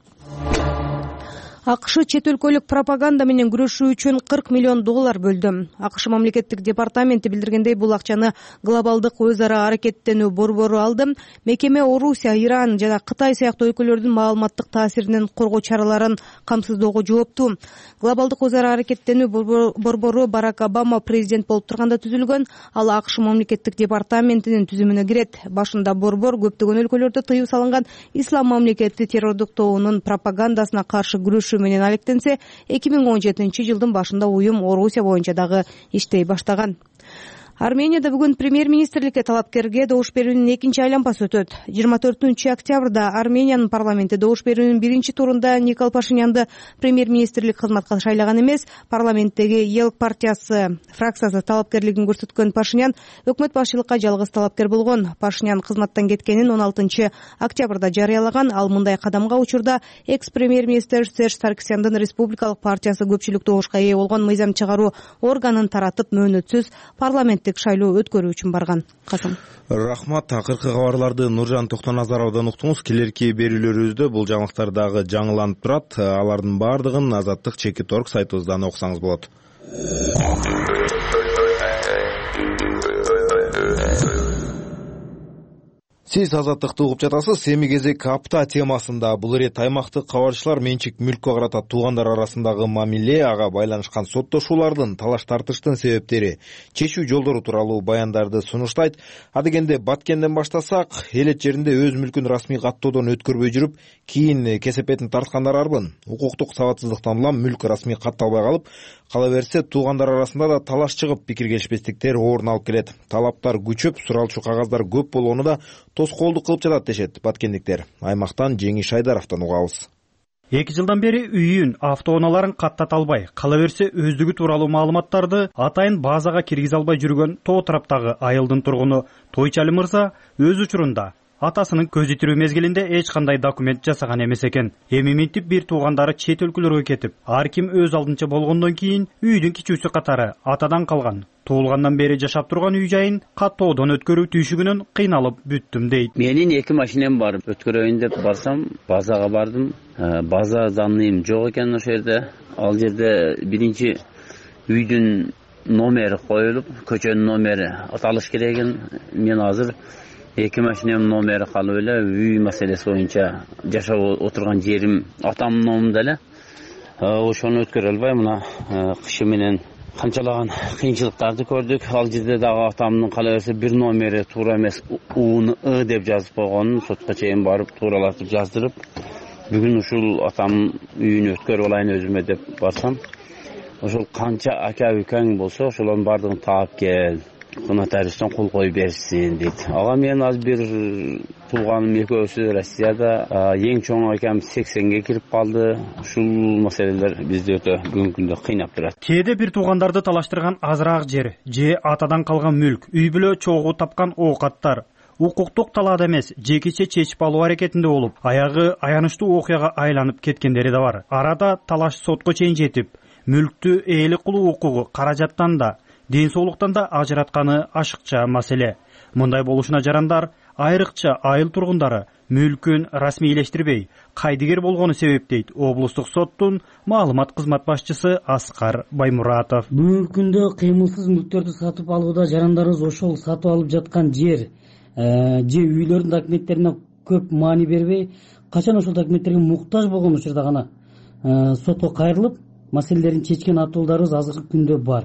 АКШ чет өлкөлүк пропаганда менен күрөшүү үчүн кырк миллион доллар бөлдү. АКШ мамлекеттик департаменти билдиргендей, бул акчаны глобалдык өз ара аракеттенүү борбору алды. Мекеме Орусия, Иран жана Кытай сыяктуу өлкөлөрдүн маалыматтык таасиринен коргоо чараларын камсыздоого жооптуу. Глобалдык өз ара аракеттенүү борбору Барак Обама президент болуп турганда түзүлгөн. Ал АКШ мамлекеттик департаментинин түзүмүнө кирет. Башында борбор көптөгөн өлкөлөрдө тыюу салынган ислам мамлекети террордук тобунун пропагандасына каршы күрөшүү менен алектенсе, эки миң он жетинчи жылдын башында уюм Орусия боюнча дагы иштей баштаган. Арменияда бүгүн премьер-министрликке талапкерге добуш берүүнүн экинчи айланпасы өтөт. жыйырма төртүнчү октябрда Армениянын парламенти добуш берүүнүн биринчи турунда Никол Пашинянды премьер-министрлик кызматка шайлаган эмес. Парламенттеги ЕЛК партиясы фракциясы талапкерлигин көрсөткөн Пашинян өкмөт башчылыкка жалгыз талапкер болгон. Пашинян кызматтан кеткенин он алтынчы октябрда жарыялаган. Ал мындай кадамга учурда экс-премьер-министр Серж Саркисяндын республикалык партиясы көпчүлүк добушка ээ болгон мыйзам чыгаруу органын таратып мөөнөтсүз парламент шайлоо өткөрүү үчүн барган. Касым. Рахмат. Акыркы кабарларды Нуржан Токтоназаровдон уктуңуз. Келерки берүүлөрүбүздө бул жаңылыктар дагы жаңыланып турат. Алардын баардыгын Азаттык Чекит орг сайтыбыздан окусаңыз болот. Сиз азаттыкты угуп жатасыз. Эми кезек апта темасында. Бул ирет аймактык кабарчылар менчик мүлккө карата туугандар арасындагы мамиле, ага байланышкан соттошуулардын, талаш тартыштын себептери, чечүү жолдору тууралуу баяндарды сунуштайт. Адегенде Баткенден баштасак, элет жеринде өз мүлкүн расмий каттоодон өткөрбөй жүрүп, кийин кесепетин тарткандар арбын. Укуктук сабатсыздыктан улам мүлк расмий катталбай калып, кала берсе туугандар арасында да талаш чыгып, пикир келишпестиктер орун алып келет. Талаптар күчөп, суралчу кагаздар көп болгону да тоскоолдук кылып жатат дешет баткендиктер. Аймактан Жеңиш Айдаровдон угабыз. эки жылдан бери үйүн, автоунааларын каттата албай, кала берсе өздүгү тууралуу маалыматтарды атайын базага киргизе албай жүргөн Тоо тараптагы айылдын тургуну Тойчали мырза өз учурунда атасынын көз итирүү мезгилинде эч кандай документ жасаган эмес экен. Эми минтип бир туугандары чет өлкөлөргө кетип, ар ким өз алдынча болгондон кийин үйдүн кичүүсү катары атадан калган, туулгандан бери жашап турган үй жайын каттоодон өткөрүү түйшүгүнөн кыйналып бүттүм дейт. Менин эки машинем бар. Өткөрөйүн деп барсам, базага бардым. База данныйым жок экен ошол жерде. Ал жерде биринчи үйдүн номери коюлуп, көчөнүн номери аталыш керек экен. Мен азыр эки машинем номери калып эле, үй маселеси боюнча жашап отурган жерим атамдын номунда эле. Ошону өткөрө албай, мына кышы менен канчалаган кыйынчылыктарды көрдүк. Ал жерде дагы атамдын кала берсе бир номери туура эмес, Уны ы деп жазып койгонун сотко чейин барып тууралатып жаздырып, бүгүн ушул атамдын үйүнө өткөрүп алайын өзүмө деп барсам, ошол канча ака үкең болсо ошолордун баардыгын таап кел, нотариустан кол коюп берсин дейт. Ага мен азыр бир тууганым экөөсү Россияда, эң чоң акам сексенге кирип калды. Ушул маселелер бизди өтө бүгүнкү күндө кыйнап турат. Кээде бир туугандарды талаштырган азыраак жер, же атадан калган мүлк, үй бүлө чогуу тапкан оокаттар укуктук талаада эмес, жекече чечип алуу аракетинде болуп, аягы аянычтуу окуяга айланып кеткендери да бар. Арада талаш сотко чейин жетип, мүлктү ээлик кылуу укугу каражаттан да, ден соолуктан да ажыратканы ашыкча маселе. Мындай болушуна жарандар, айрыкча айыл тургундары мүлкүн расмийлештирбей, кайдыгер болгону себеп дейт облустук соттун маалымат кызмат башчысы Аскар Баймуратов. Бүгүнкү күндө кыймылсыз мүлктөрдү сатып алууда жарандарыбыз ошол сатып алып жаткан жер же үйлөрдүн документтерине көп маани бербей, качан ошол документтерге муктаж болгон учурда гана сотко кайрылып, маселелерин чечкен абдулдарыбыз азыркы күндө бар.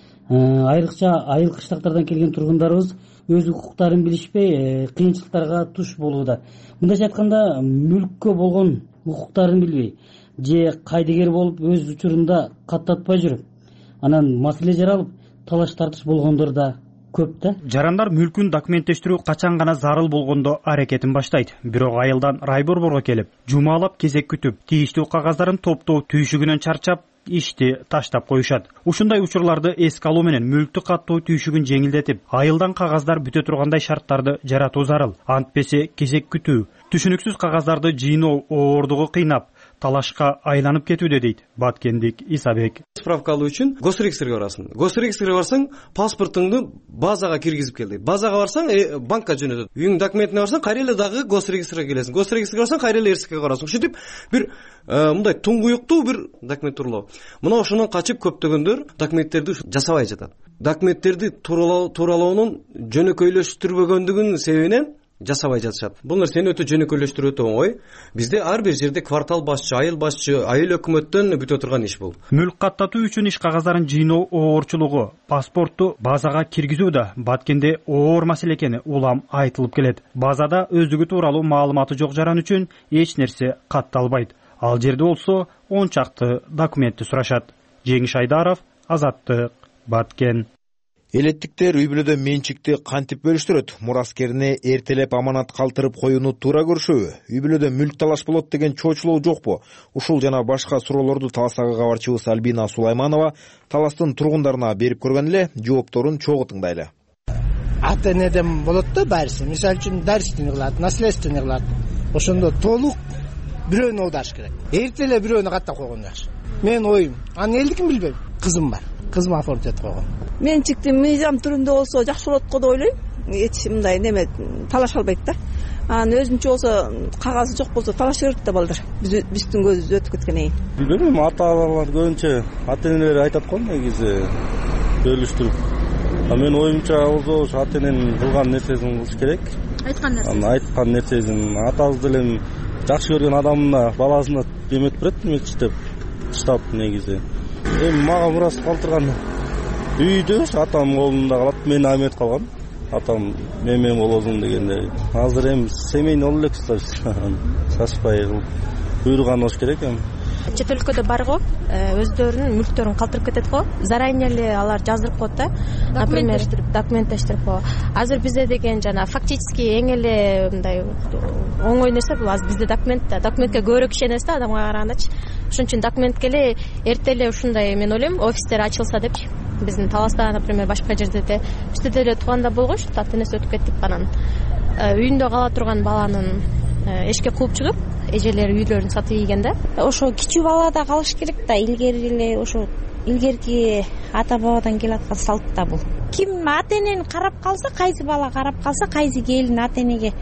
Айрыкча айыл кыштактардан келген тургундарыбыз өз укуктарын билишпей, кыйынчылыктарга туш болууда. Мындайча айтканда, мүлккө болгон укуктарын билбей, же кайдыгер болуп өз учурунда каттатпай жүрүп, анан маселе жаралып, талаш тартыш болгондор да көп да. Жарандар мүлкүн документтештирүү качан гана зарыл болгондо аракетин баштайт. Бирок айылдан райборборго келип, жумаалап кезек күтүп, тийиштүү кагаздарын топтоо түйшүгүнөн чарчап, ишти таштап коюшат. Ушундай учурларды эске алуу менен мүлктү каттоо түйшүгүн жеңилдетип, айылдан кагаздар бүтө тургандай шарттарды жаратуу зарыл. Антпесе кезек күтүү, түшүнүксүз кагаздарды жыйноо оордугу кыйнап, талашка айланып кетүүдө дейт баткендик Исабек. Справка алуу үчүн госрегистрге барасың. Госрегистрге барсаң, паспортуңду базага киргизип кел дейт. Базага барсаң, э, банкка жөнөтөт. Үйүң документине барсаң, кайра дагы госрегистрге келесиң. Госрегистрге барсаң, кайра эрсикке барасың. Ушинтип бир мындай туңгуюктуу бир документ тууралоо. Мына ошондон качып көптөгөндөр документтерди жасабай жатат. Документтерди тууралоонун жөнөкөйлөштүрбөгөндүгүнүн себебинен жасабай жатышат. Бул нерсени өтө жөнөкөйлөштүрүү өтө оңой. Бизде ар бир жерде квартал башчы, айыл башчы, айыл өкмөттөн бүтө турган иш бул. Мүлк каттатуу үчүн иш кагаздарын жыйноо оорчулугу, паспортту базага киргизүү да Баткенде оор маселе экени улам айтылып келет. Базада өздүгү тууралуу маалыматы жок жаран үчүн эч нерсе катталбайт. Ал жерде болсо он чакты документти сурашат. Жеңиш Айдаров, Азаттык, Баткен. Элеттиктер үй бүлөдө менчикти кантип бөлүштүрөт? Мураскерине эртелеп аманат калтырып коюуну туура көрүшөбү? Үй бүлөдө мүлк талаш болот деген чоочулоо жокпу? Ушул жана башка суроолорду Таластагы кабарчыбыз Альбина Сулайманова Таластын тургундарына берип көргөн эле, жоопторун чогуу тыңдайлы. Ата энеден болот да баарысы. Мисалы үчүн дарственный кылат, наследственный кылат. Ошондо толук бирөөнү оодарыш керек. Эртеле бирөөнү каттап койгон жакшы. Мен оюм, анын элдикин билбейм. Кызым бар. Кызым оформить этип койгон. Менчикти мыйзам түрүндө болсо жакшы болот го деп ойлойм. Эч мындай неме талаш албайт да. Анан өзүнчө болсо, кагазы жок болсо талаша берет да балдар. Биз биздин көзүбүз өтүп кеткенден кийин. Билбейм, ата-аналар көбүнчө ата энелер айтат го негизи бөлүштүрүп. А мен оюмча болсо ата эненин кылган нерсесин кылыш керек. айткан нерсе анан айткан нерсесин атабыз деле жакшы көргөн адамына баласына эметип берет демекчи деп таштап негизи эми мага мурас калтырган үйдө атамдын колунда калат. Мен эметип калгам, атам мен менен болосуң дегенде. Азыр эми семейный боло элекпиз, сачпай буйруган болуш керек эми. Чет өлкөдө бар го, өздөрүнүн мүлктөрүн калтырып кетет го. Заранее эле алар жаздырып коет да. Например, документтештирип го. Азыр бизде деген жана фактически эң эле мындай оңой нерсе бул. Азыр бизде документ да, документке көбүрөөк ишенебиз да адамга карагандачы. Ошон үчүн документке эле эрте эле ушундай мен ойлойм, офистер ачылса депчи. Биздин Таласта, например, башка жерде де бизде деле тууганда болгоч, ата энеси өтүп кетип анан үйүндө кала турган баланын эшикке кууп чыгып, эжелери үйлөрүн сатып ийген да. Ошо кичүү балада калыш керек да, илгери эле ошо илгерки ата бабадан келаткан салт да бул. Ким ата энени карап калса, кайсы бала карап калса, кайсы келин ата энеге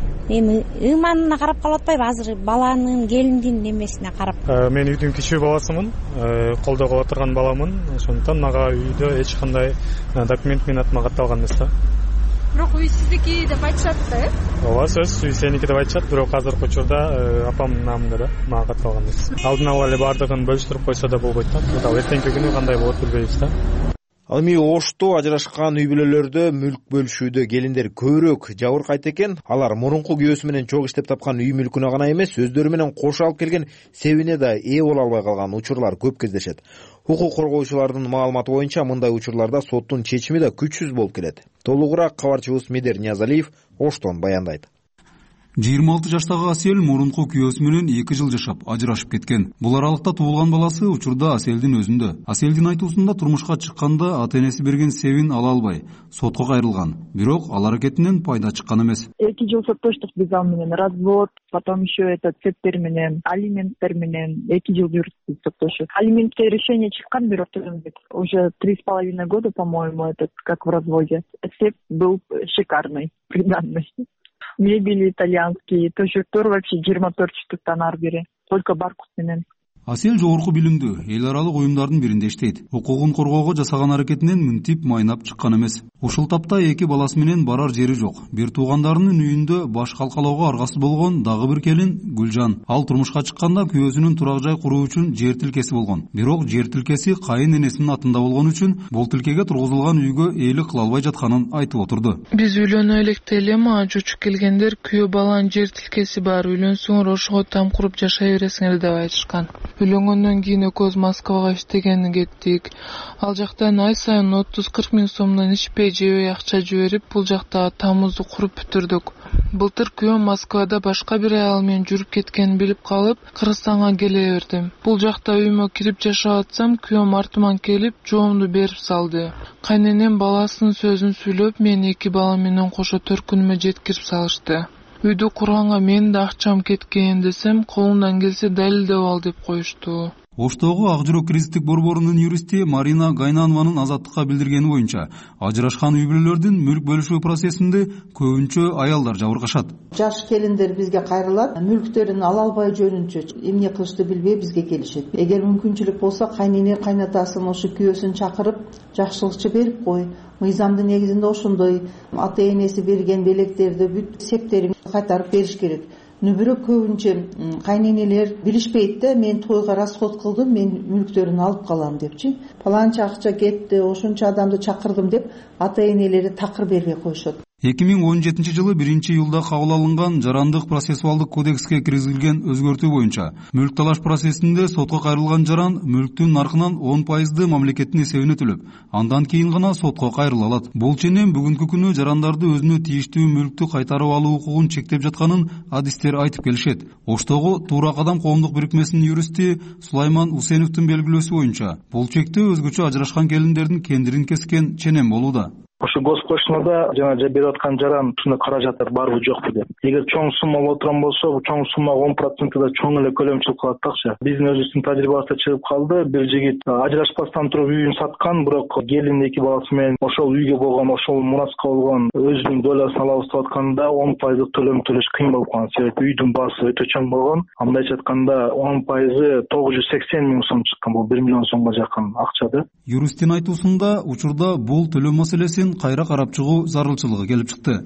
эми ыйманына карап калып атпайбы, азыр баланын келиндин немесине карап. Мен үйдүн кичүү баласымын, колдо кала турган баламын. Ошондуктан мага үйдө эч кандай документ менен атыма катталган эмес да. Бирок үй сиздики деп айтышат да, э? Ооба, сөз, үй сеники деп айтышат, бирок азыркы учурда апамдын намында да мага катталган эмес. Алдын ала эле баардыгын бөлүштүрүп койсо да болбойт да. Мисалы эртеңки күнү кандай болот билбейбиз да. Ал эми Ошто ажырашкан үй бүлөлөрдө мүлк бөлүшүүдө келиндер көбүрөөк жабыркайт экен. Алар мурунку күйөөсү менен чогуу иштеп тапкан үй мүлкүнө гана эмес, өздөрү менен кошо алып келген себине да ээ боло албай калган учурлар көп кездешет. Укук коргоочулардын маалыматы боюнча мындай учурларда соттун чечими да күчсүз болуп келет. Толугураак кабарчыбыз Медер Ниязалиев Оштон баяндайт. жыйырма алты жаштагы Асель мурунку күйөөсү менен эки жыл жашап, ажырашып кеткен. Бул аралыкта туулган баласы учурда Аселдин өзүндө. Аселдин айтуусунда турмушка чыкканда ата энеси берген себин ала албай, сотко кайрылган. Бирок ал аракетинен пайда чыккан эмес. эки жыл соттоштук биз ал менен, развод, потом еще это цептер менен, алименттер менен эки жыл жүрдүк соттошуп. Алиментке решение чыккан, бирок төлөнбөйт. Уже три с половиной года, по-моему, этот как в разводе. Цеп был шикарный, приданный. Мебели итальянские, төшөктөр вообще жыйырма төрт штуктан ар бири, только баркус менен. Асель жогорку билимдүү эл аралык уюмдардын биринде иштейт. Укугун коргоого жасаган аракетинен мынтип майнап чыккан эмес. Ушул тапта эки баласы менен барар жери жок. Бир туугандарынын үйүндө баш калкалоого аргасыз болгон дагы бир келин Гүлжан. Ал турмушка чыкканда күйөөсүнүн турак жай куруу үчүн жер тилкеси болгон. Бирок жер тилкеси кайын энесинин атында болгон үчүн бул тилкеге тургузулган үйгө ээлик кыла албай жатканын айтып отурду. Биз үйлөнө электе эле мага чочуп келгендер күйөө баланын жер тилкеси бар, үйлөнсөңөр ошого там куруп жашай бересиңер деп айтышкан. Үйлөнгөндөн кийин экөөбүз Москвага иштегени кеттик. Ал жактан ай сайын отуз кырк миң сомдон ичпей жебей акча жиберип, бул жакта тамыбызды куруп бүтүрдүк. Былтыр күйөөм Москвада башка бир аял менен жүрүп кеткенин билип калып, Кыргызстанга келе бердим. Бул жакта үйүмө кирип жашап атсам, күйөөм артыман келип, жоомду берип салды. Кайненем баласынын сөзүн сүйлөп, мени эки бала менен кошо төркүнүмө жеткирип салышты. Үйдү курганга менин да акчам кеткен десем, колундан келсе далилдеп ал деп коюшту. Оштогу Ак жүрөк кризистик борборунун юристи Марина Гайнанованын азаттыкка билдиргени боюнча, ажырашкан үй бүлөлөрдүн мүлк бөлүшүү процессинде көбүнчө аялдар жабыркашат. Жаш келиндер бизге кайрылат, мүлктөрүн ала албай жөнүнчө эмне кылышты билбей бизге келишет. Эгер мүмкүнчүлүк болсо, кайнене кайнатасын ошо күйөөсүн чакырып, жакшылыкчы берип кой. Мыйзамдын негизинде ошондой ата энеси берген белектерди бүт септерин кайтарып бериш керек. Бирок көбүнчө кайненелер билишпейт да, мен тойго расход кылдым, мен мүлктөрүн алып калам депчи. Паланча акча кетти, ошончо адамды чакырдым деп ата энелери такыр бербей коюшат. эки миң он жетинчи жылы биринчи июлда кабыл алынган жарандык процессуалдык кодекске киргизилген өзгөртүү боюнча мүлк талаш процессинде сотко кайрылган жаран мүлктүн наркынан он пайызды мамлекеттин эсебине төлөп, андан кийин гана сотко кайрыла алат. Бул ченем бүгүнкү күнү жарандарды өзүнө тийиштүү мүлктү кайтарып алуу укугун чектеп жатканын адистер айтып келишет. Оштогу Туура кадам коомдук бирикмесинин юристи Сулайман Усеновдун белгилөөсү боюнча, бул чектөө өзгөчө ажырашкан келиндердин кендирин кескен ченем болууда. Ошо госпошлинада жана берип аткан жаран ушундай каражаттар барбы жокпу деп. Эгер чоң сумма боло турган болсо, бул чоң суммага он проценти да чоң эле көлөм чыгып калат такчы. Биздин өзүбүздүн тажрыйбабызда чыгып калды. Бир жигит ажырашпастан туруп үйүн саткан, бирок келин эки баласы менен ошол үйгө болгон, ошол мураска болгон өзүнүн долясын алабыз деп атканда он пайыздык төлөм төлөш кыйын болуп калган. Себеби үйдүн баасы өтө чоң болгон. Мындайча айтканда он пайызы тогуз жүз сексен миң сом чыккан. Бул бир миллион сомго жакын акча. Юристтин айтуусунда учурда бул төлөм маселесин кайра карап чыгуу зарылчылыгы келип чыкты. Чын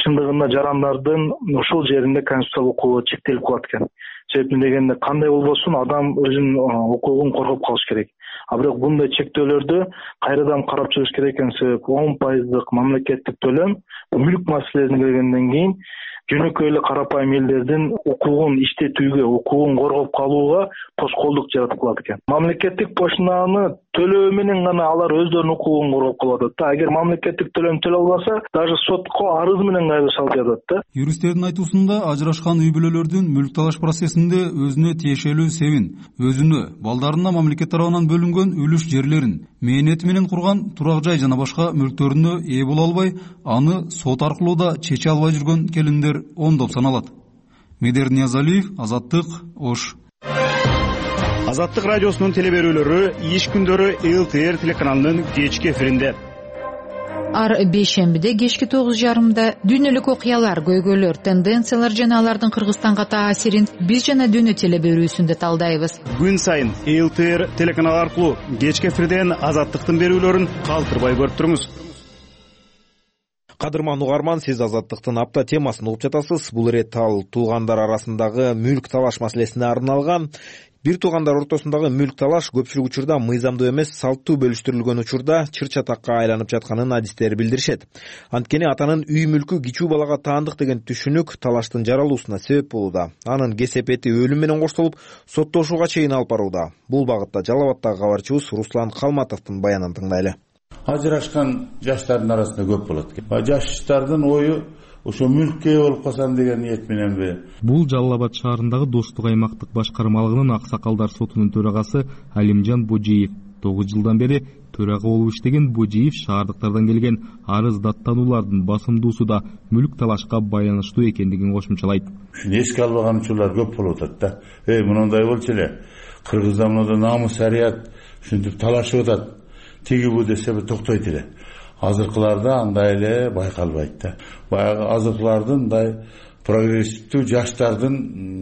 чындыгында жарандардын ушул жеринде конституциялык укугу чектелип калат экен. Себеби дегенде кандай болбосун адам өзүнүн укугун коргоп калыш керек. А бирок мындай чектөөлөрдү кайрадан карап чыгыш керек экен. Себеби он пайыздык мамлекеттик төлөм мүлк маселесине келгенден кийин жөнөкөй эле карапайым элдердин укугун иштетүүгө, укугун коргоп калууга тоскоолдук жаратып калат экен. Мамлекеттик почтаны төлөө менен гана алар өздөрүнүн укугун коргоп калып атат да. Эгер мамлекеттик төлөм төлөй албаса, даже сотко арыз менен кайрышалып жатат да. Юристтердин айтуусунда ажырашкан үй бүлөлөрдүн мүлк талаш процессинде өзүнө тиешелүү себин, өзүнө, балдарына мамлекет тарабынан бөлүнгөн үлүш жерлерин, мээнети менен курган турак жай жана башка мүлктөрүнө ээ боло албай, аны сот аркылуу да чече албай жүргөн келиндер ондоп саналат. Медер Ниязалиев, Азаттык, Ош. Азаттык радиосунун телеберүүлөрү иш күндөрү эл ти эр телеканалынын кечки эфиринде. Ар бейшембиде кечки тогуз жарымда дүйнөлүк окуялар, көйгөйлөр, тенденциялар жана алардын Кыргызстанга таасирин биз жана дүйнө телеберүүсүндө талдайбыз. Күн сайын эл ти эр телеканалы аркылуу кечки эфирден Азаттыктын берүүлөрүн калтырбай көрүп туруңуз. Кадырман угарман, сиз Азаттыктын апта темасын угуп жатасыз. Бул ирет ал туугандар арасындагы мүлк талаш маселесине арналган. Бир туугандар ортосундагы мүлк талаш көпчүлүк учурда мыйзамдуу эмес, салттуу бөлүштүрүлгөн учурда чыр-чатакка айланып жатканын адистер билдиришет. Анткени атанын үй мүлкү кичүү балага таандык деген түшүнүк талаштын жаралуусуна себеп болууда. Анын кесепети өлүм менен коштолуп, соттошууга чейин алып барууда. Бул багытта Жалал Абадтагы кабарчыбыз Руслан Калматовдун баянын тыңдайлы. Ажырашкан жаштардын арасында көп болот экен. Жаштардын ою ошо мүлккө болуп калсам деген ниет мененби? Бул Жалал Абад шаарындагы Достук аймактык башкармалыгынын Аксакалдар сотунун төрагасы Алимжан Божиев. тогуз жылдан бери төрага болуп иштеген Божиев шаардыктардан келген арыз даттануулардын басымдуусу да мүлк талашка байланыштуу экендигин кошумчалайт. Ушуну эске албаган учурлар көп болуп атат да. Эй, мындай болчу эле. Кыргызда мындай намыс шарият ушинтип талашып атат. Тиги бу десе токтойт эле. Азыркыларда андай эле байкалбайт да. Баягы азыркылардын мындай прогрессивдүү жаштардын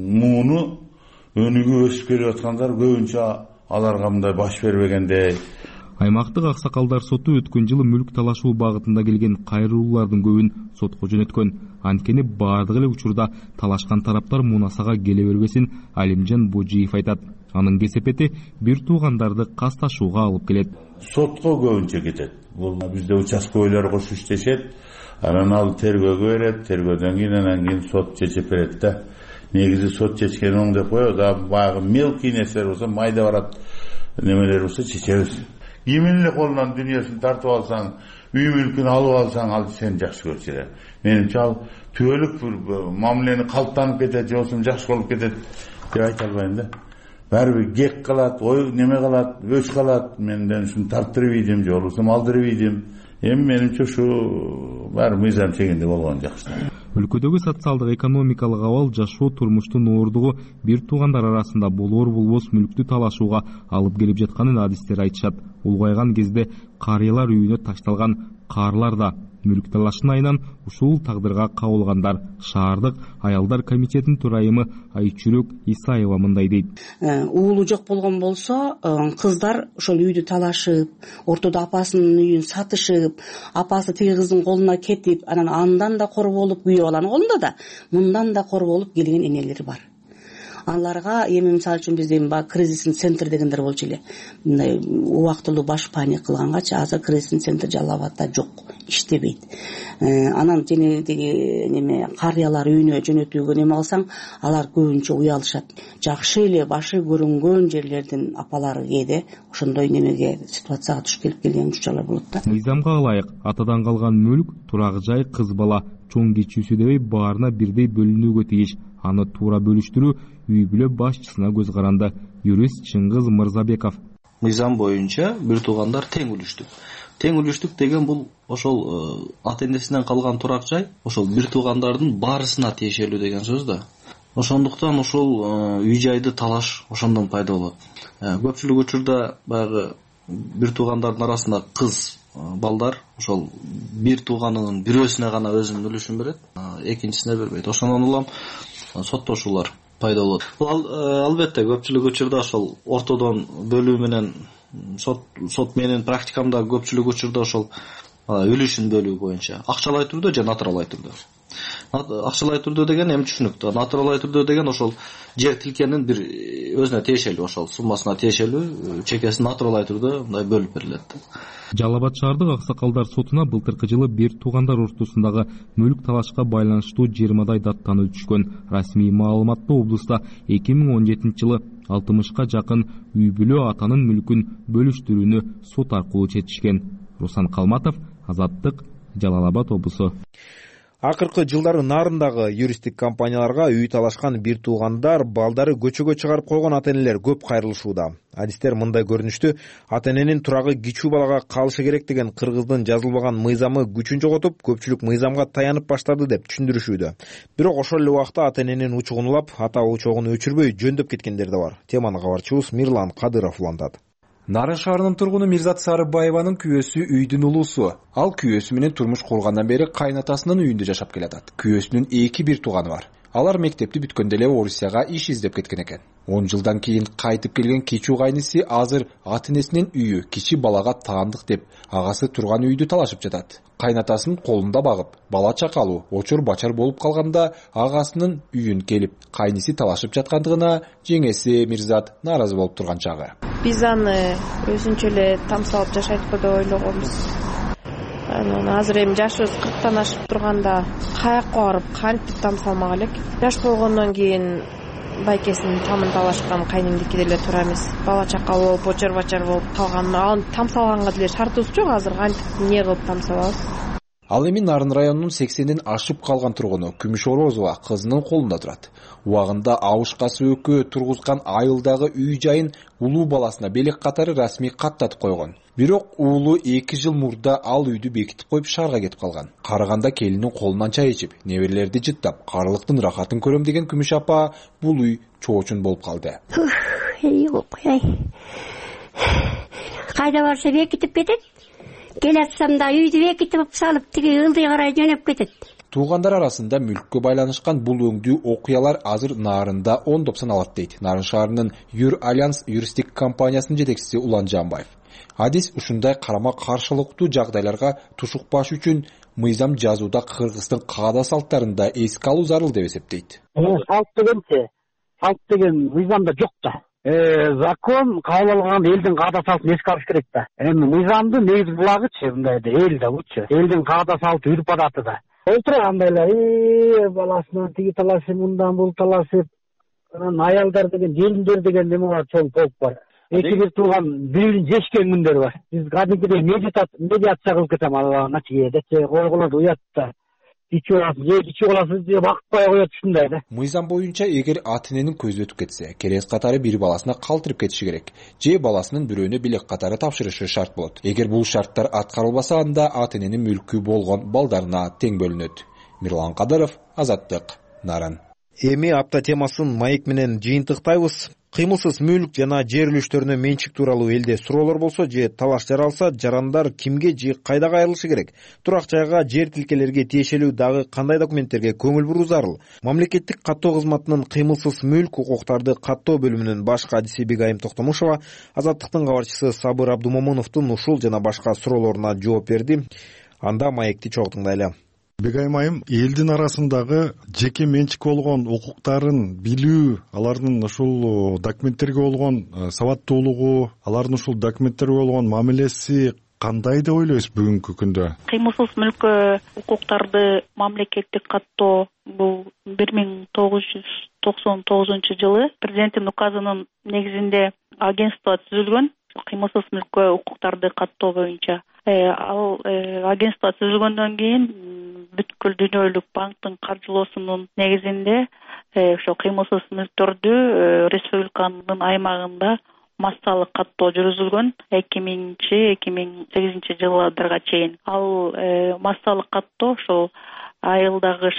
мууну өнүгүп өсүп келип аткандар көбүнчө аларга мындай баш бербегендей. Аймактык Аксакалдар соту өткөн жылы мүлк талашуу багытында келген кайрылуулардын көбүн сотко жөнөткөн. Анткени бардык эле учурда талашкан тараптар мунасага келе бербесин Алимжан Божиев айтат. Анын кесепети бир туугандарды касташууга алып келет. Сотко көбүнчө кетет. Бул бизде участковыйлар кошуп иштешет. Анан ал тергөөгө берет, тергөөдөн кийин анан кийин сот чечип берет да. Негизи сот чечкен оң деп коет. А баягы мелкий нерселер болсо, майда барат немелер болсо чечебиз. Кимдин эле колунан дүнүйөсүн тартып алсаң, үй мүлкүн алып алсаң, ал сени жакшы көрчү эле. Менимче ал түбөлүк бир мамилени калыптанып кетет, же болбосо жакшы болуп кетет деп айта албайм да. Бәрбір гек қалат, ой неме қалат, өч қалат, менден шуну тарттырып ийдим, же болбосо алдырып ийдим. Эми менимче ушу баары мыйзам чегинде болгон жакшы. Өлкөдөгү социалдык экономикалык абал жашоо турмуштун оордугу бир туугандар арасында болор болбос мүлктү талашууга алып келип жатканын адистер айтышат. Улгайган кезде карыялар үйүнө ташталган каарлар да мүлк талашын айынан ушул тагдырга кабылгандар. Шаардык аялдар комитетинин төрайымы Айчүрөк Исаева мындай дейт. Уулу жок болгон болсо, кыздар ошол үйдү талашып, ортодо апасынын үйүн сатышып, апасы тиги кыздын колуна кетип, анан андан да кор болуп, күйөө баланын колунда да, мындан да кор болуп келген энелери бар. Аларга эми мисалы үчүн бизде кризисный центр дегендер болчу эле. Мындай убактылуу башпаанник кылгангачы азыр кризисный центр Жалал Абадда жок, иштебейт. Анан тени тиги неме карыялар үйүнө жөнөтүүгө неме алсаң, алар көбүнчө уялышат. Жакшы эле башы көрүнгөн жерлердин апалары кээде ошондой немеге ситуацияга туш келип келген учурлар болот да. Мыйзамга ылайык атадан калган мүлк, турак жай, кыз бала, чоң кичүүсү дебей баарына бирдей бөлүнүүгө тийиш. Аны туура бөлүштүрүү үй бүлө башчысына көз каранды. Юрист Чыңгыз Мырзабеков. Мыйзам боюнча бир туугандар тең үлүштүк. Тең үлүштүк деген бул ошол ата энесинен калган турак жай, ошол бир туугандардын баарысына тиешелүү деген сөз да. Ошондуктан ошол үй жайды талаш ошондон пайда болот. Көпчүлүк учурда баягы бир туугандардын арасында кыз балдар ошол бир тууганынын бирөөсүнө гана өзүнүн үлүшүн берет, экинчисине бербейт. Ошондон улам соттошуулар пайда болот. Бул албетте көпчүлүк учурда ошол ортодон бөлүү менен сот сот менен практикамда көпчүлүк учурда ошол үлүшүн бөлүү боюнча акчалай түрдө же натуралай түрдө. акчалай түрдө деген эми түшүнүктүү, натуралай түрдө деген ошол жер тилкенин бир өзүнө тиешелүү, ошол суммасына тиешелүү чекеси натуралай түрдө мындай бөлүп берилет. Жалал Абад шаардык аксакалдар сотуна былтыркы жылы бир туугандар ортосундагы мүлк талашка байланыштуу жыйырмадай даттануу түшкөн. Расмий маалыматта облуста эки миң он жетинчи жылы алтымышка жакын үй бүлө атанын мүлкүн бөлүштүрүүнү сот аркылуу чечишкен. Руслан Калматов, Азаттык, Жалал Абад облусу. Акыркы жылдары нарындагы юристтик компанияларга үй талашкан бир туугандар балдары көчөгө чыгарып койгон ата-энелер көп кайрылышууда. Адистер мындай көрүнүштү ата-эненин турагы кичүү балага калышы керек деген кыргыздын жазылбаган мыйзамы күчүн жоготуп, көпчүлүк мыйзамга таянып баштады деп түшүндүрүшүүдө. Бирок ошол эле убакта ата-эненин учугун улап, ата учогун өчүрбөй жөндөп кеткендер да бар. Теманы кабарчыбыз Мирлан Кадыров улантат. Нарын шаарынын тургуну Мирзат Сарыбаеванын күйөөсү үйдүн улуусу. Ал күйөөсү менен турмуш кургандан бери кайнатасынын үйүндө жашап келатат. Күйөөсүнүн эки бир тууганы бар. Алар мектепти бүткөндө эле Орусияга иш издеп кеткен экен. он жылдан кийин кайтып келген кичүү кайнысы азыр ата-энесинин үйү кичи балага таандык деп агасы турган үйдү талашып жатат. Кайнатасын колунда багып, бала чакалуу, очор бачар болуп калганда агасынын үйүн келип, кайнысы талашып жаткандыгына жеңеси Мирзат нааразы болуп турган чагы. Биз аны өзүнчө эле тамсалып жашайт го деп ойлогонбуз. Анан азыр эми жашыбыз кырктан ашып турганда каякка барып кантип тамсалмак элек. Жаш болгондон кийин байкесинин тамын талашкан кайнымдики деле туура эмес. Бала чака болуп, очор бачар болуп калган, аны тамсалганга деле шартыбыз жок. Азыр кантип эмне кылып тамсалабыз? Ал эми Нарын районунун сексенден ашып калган тургуну Күмүш Орозова кызынын колунда турат. Убагында абышкасы өкө тургузган айылдагы үй жайын улуу баласына белек катары расмий каттатып койгон. Бирок уулу эки жыл мурда ал үйдү бекитип коюп шаарга кетип калган. Карыганда келинин колунан чай ичип, неберелерди жыттап, карылыктын рахатын көрөм деген Күмүш апа бул үй чоочун болуп калды. Кайда барса бекитип кетет. Келатсам да үйдү бекитип салып, тиги ылдый карай жөнөп кетет. Туугандар арасында мүлккө байланышкан бул өңдүү окуялар азыр Нарында оңдоп саналат дейт Нарын шаарынын Юр Альянс юристтик компаниясынын жетекчиси Улан Жамбаев. Адис ушундай карама каршылыктуу жагдайларга тушукпаш үчүн мыйзам жазууда Кыргыздын каада салттарында эске алуу зарыл деп эсептейт. Салт дегенче, салт деген мыйзамда жок да. Закон кабыл алган элдин каада салтын эске алыш керек да. Эми мыйзамдын негизи булагычы мындай эл да бучу. Элдин каада салты, үрп адаты да. Олтургандайлар, э баласынан тиги талашып, мындан бул талашып, анан аялдар деген, келиндер деген неме бар, чоң полк бар. Эки бир тууган бирин жешкен күндөр бар. Биз кадимгидей медиация кылып кетем ал натыйеде, койгулар уят да. Кичүү оласыз, же кичүү оласыз, же бакпай коет ушундай да. Мыйзам боюнча эгер ата-эненин көзү өтүп кетсе, керес катары бир баласына калтырып кетиши керек, же баласынын бирөөнө белек катары тапшырышы шарт болот. Эгер бул шарттар аткарылбаса, анда ата-эненин мүлкү болгон балдарына тең бөлүнөт. Мирлан Кадыров, Азаттык, Нарын. Эми апта темасын маек менен жыйынтыктайбыз. Кыймылсыз мүлк жана жер үлүштөрүнө менчик тууралуу элде суроолор болсо же талаш жаралса, жарандар кимге же кайда кайрылышы керек? Турак жайга, жер тилкелерге тиешелүү дагы кандай документтерге көңүл буруу зарыл? Мамлекеттик каттоо кызматынын кыймылсыз мүлк укуктарды каттоо бөлүмүнүн баш кадиси Бегайым Токтомушова Азаттыктын кабарчысы Сабыр Абдумомуновдун ушул жана башка суроолоруна жооп берди. Анда маекти чогуу тыңдайлы. Бегайым айым, элдин арасындагы жеке менчик болгон укуктарын билүү, алардын ушул документтерге болгон сабаттуулугу, алардын ушул документтерге болгон мамилеси кандай деп ойлойсуз бүгүнкү күндө? Кыймылсыз мүлккө укуктарды мамлекеттик каттоо бул бир миң тогуз жүз токсон тогузунчу жылы президенттин указынын негизинде агентство түзүлгөн. Кыймылсыз мүлккө укуктарды каттоо боюнча ал агентство түзүлгөндөн кийин бүткүл дүйнөлүк банктын каржылоосунун негизинде ошо кыймылсыз мүлктөрдү республиканын аймагында массалык каттоо жүргүзүлгөн эки миңинчи эки миң сегизинчи жылдарга чейин. Ал массалык каттоо ошол айылдагы,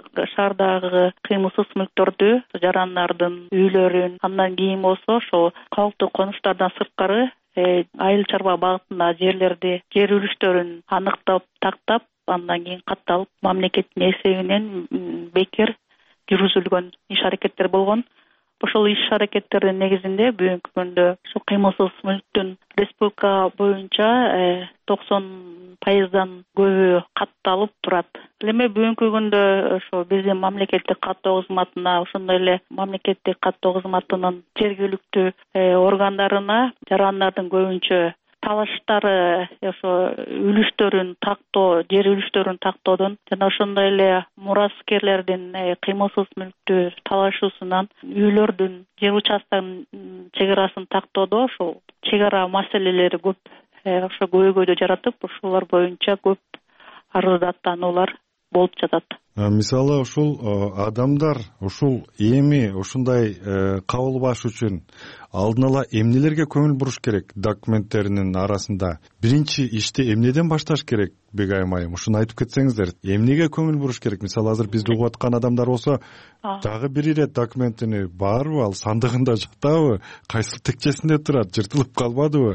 шаардагы кыймылсыз мүлктөрдү, жарандардын үйлөрүн, андан кийин болсо ошо калктуу конуштардан сырткары айыл чарба багытында жерлерди, жер үлүштөрүн аныктап, тактап, андан кийин катталып, мамлекеттин эсебинен бекер жүргүзүлгөн иш аракеттер болгон. ошол иш аракеттердин негизинде бүгүнкү күндө ушу кыймылсыз мүлктүн республика боюнча токсон пайыздан көбү катталып турат. Ал эми бүгүнкү күндө ошо биздин мамлекеттик каттоо кызматына, ошондой эле мамлекеттик каттоо кызматынын жергиликтүү органдарына жарандардын көбүнчө талаштары ошо үлүштөрүн тактоо, жер үлүштөрүн тактоодон жана ошондой эле мураскерлердин кыймылсыз мүлктү талашуусунан үйлөрдүн, жер участканын чек арасын тактоодо ошол чек ара маселелери көп ошо көйгөйдү жаратып, ошолор боюнча көп арыз даттануулар болуп жатат. Мисалы ушул адамдар ушул эми ушундай кабылбаш үчүн алдын ала эмнелерге көңүл буруш керек? Документтеринин арасында биринчи ишти эмнеден башташ керек? Бегайым айым, ушуну айтып кетсеңиздер. Эмнеге көңүл буруш керек? Мисалы азыр бизди угуп аткан адамдар болсо, дагы бир ирет документини барбы, ал сандыгында жатабы, кайсыл текчесинде турат, жыртылып калбадыбы,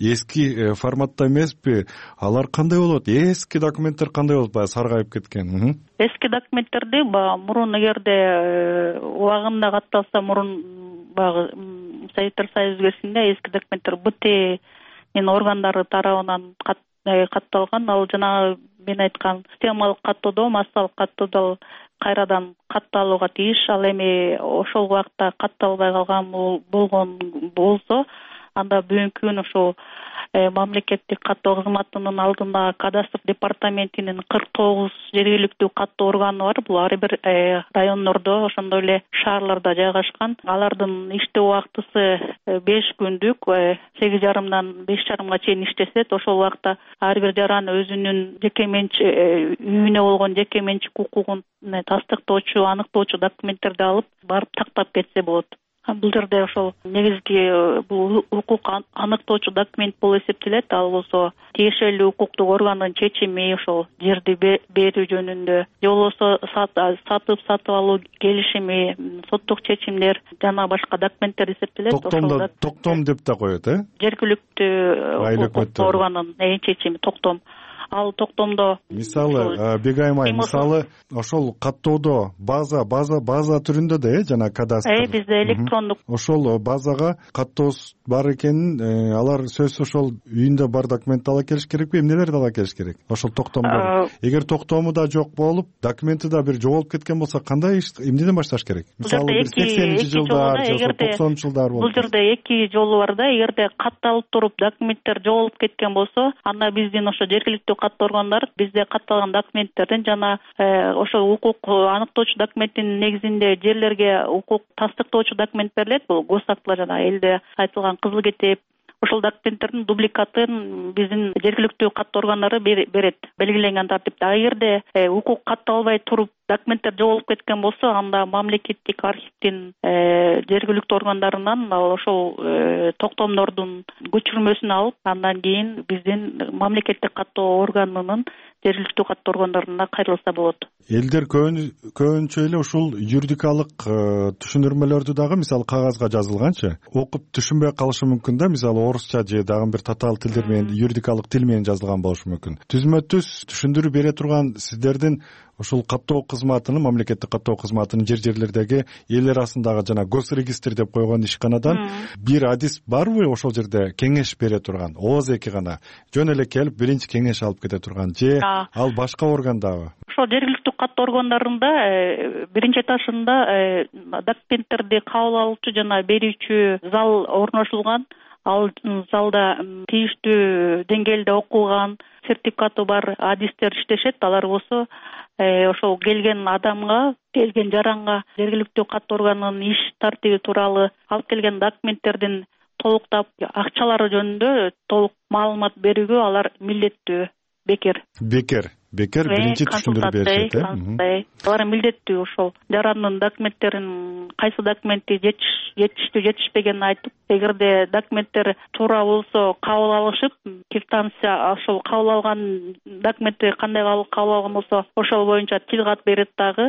эски форматта эмеспи? Алар кандай болот? Эски документтер кандай болот, баягы саргайып кеткен? Эски документтерди мурун эгерде убагында катталса, мурун баягы Советтер Союзу кезинде эски документтер Б Тнин органдары тарабынан катталган. Ал жана мен айткан системалык каттоодо, массалык каттоодо кайрадан катталууга тийиш. Ал эми ошол убакта катталбай калган болгон болсо, анда бүгүнкү күнү ошо мамлекеттик каттоо кызматынын алдында кадастр департаментинин кырк тогуз жергиликтүү каттоо органы бар. Бул ар бир райондордо, ошондой эле шаарларда жайгашкан. Алардын иштөө убактысы беш күндүк, сегиз жарымдан беш жарымга чейин иштешет. Ошол убакта ар бир жаран өзүнүн жеке менчик үйүнө болгон жеке менчик укугун тастыктоочу, аныктоочу документтерди алып барып тактап кетсе болот. Бул жерде ошол негизги бул укук аныктоочу документ болуп эсептелет. Ал болсо тиешелүү укуктук органдын чечими ошол жерди берүү жөнүндө, же болбосо сатып сатып алуу келишими, соттук чечимдер жана башка документтер эсептелет. Токтомдо токтом деп да коет, э? Жергиликтүү укуктук органдын чечими токтом. Ал токтомдо мисалы Бегайым айым, мисалы ошол каттоодо база база база түрүндө да э жана кадастр. Э бизде электрондук. Ошол базага каттоос бар экенин алар сөзсүз ошол үйүндө бар документти ала келиш керекпи, эмнелерди ала келиш керек? Ошол токтомдо. Эгер токтому да жок болуп, документи да бир жоголуп кеткен болсо, кандай иш, эмнеден башташ керек? Мисалы бир сексенинчи жылдар же токсонунчу жылдар болот. Бул жерде эки жолу бар да. Эгерде катталып туруп документтер жоголуп кеткен болсо, анда биздин ошо жергиликтүү каттоо органдар бизде катталган документтердин жана ошол укук аныктоочу документтин негизинде жерлерге укук тастыктоочу документ берилет. Бул госактылар жана элде айтылган кызыл китеп, ошол документтердин дубликатын биздин жергиликтүү каттоо органдары берет белгиленген тартипте. А эгерде укук катталбай туруп документтер жоголуп кеткен болсо, анда мамлекеттик архивдин жергиликтүү органдарынан ошол токтомдордун көчүрмөсүн алып, андан кийин биздин мамлекеттик каттоо органынын жергиликтүү каттоо органдарына кайрылса болот. Элдер көбүнчө эле ушул юридикалык түшүндүрмөлөрдү дагы мисалы кагазга жазылганчы окуп түшүнбөй калышы мүмкүн да. Мисалы орусча же дагы бир татаал тилдер менен, юридикалык тил менен жазылган болушу мүмкүн. Түзмө түз түшүндүрүү бере турган сиздердин ушул каттоо кызматынын, мамлекеттик каттоо кызматынын жер жерлердеги эл арасындагы жана госрегистр деп койгон ишканадан бир адис барбы ошол жерде кеңеш бере турган? Ооз эки гана жөн эле келип биринчи кеңеш алып кете турган же ал башка органдабы? Ошол жергиликтүү каттоо органдарында биринчи этажында документтерди кабыл алуучу жана берүүчү зал орношулган. Ал залда тийиштүү деңгээлде окулган, сертификаты бар адистер иштешет. Алар болсо ошол келген адамга, келген жаранга жергиликтүү каттоо органынын иш тартиби тууралуу алып келген документтердин толуктап, акчалары жөнүндө толук маалымат берүүгө алар милдеттүү. Бекер. Бекер. Бекер биринчи түшүндүрүү беришет, э? Алар милдеттүү ошол жарандын документтерин, кайсы документи жетиштүү, жетишпегенин айтып, эгерде документтер туура болсо кабыл алышып, квитанция ошол кабыл алган документти кандай кабыл алган болсо, ошол боюнча тил кат берет дагы.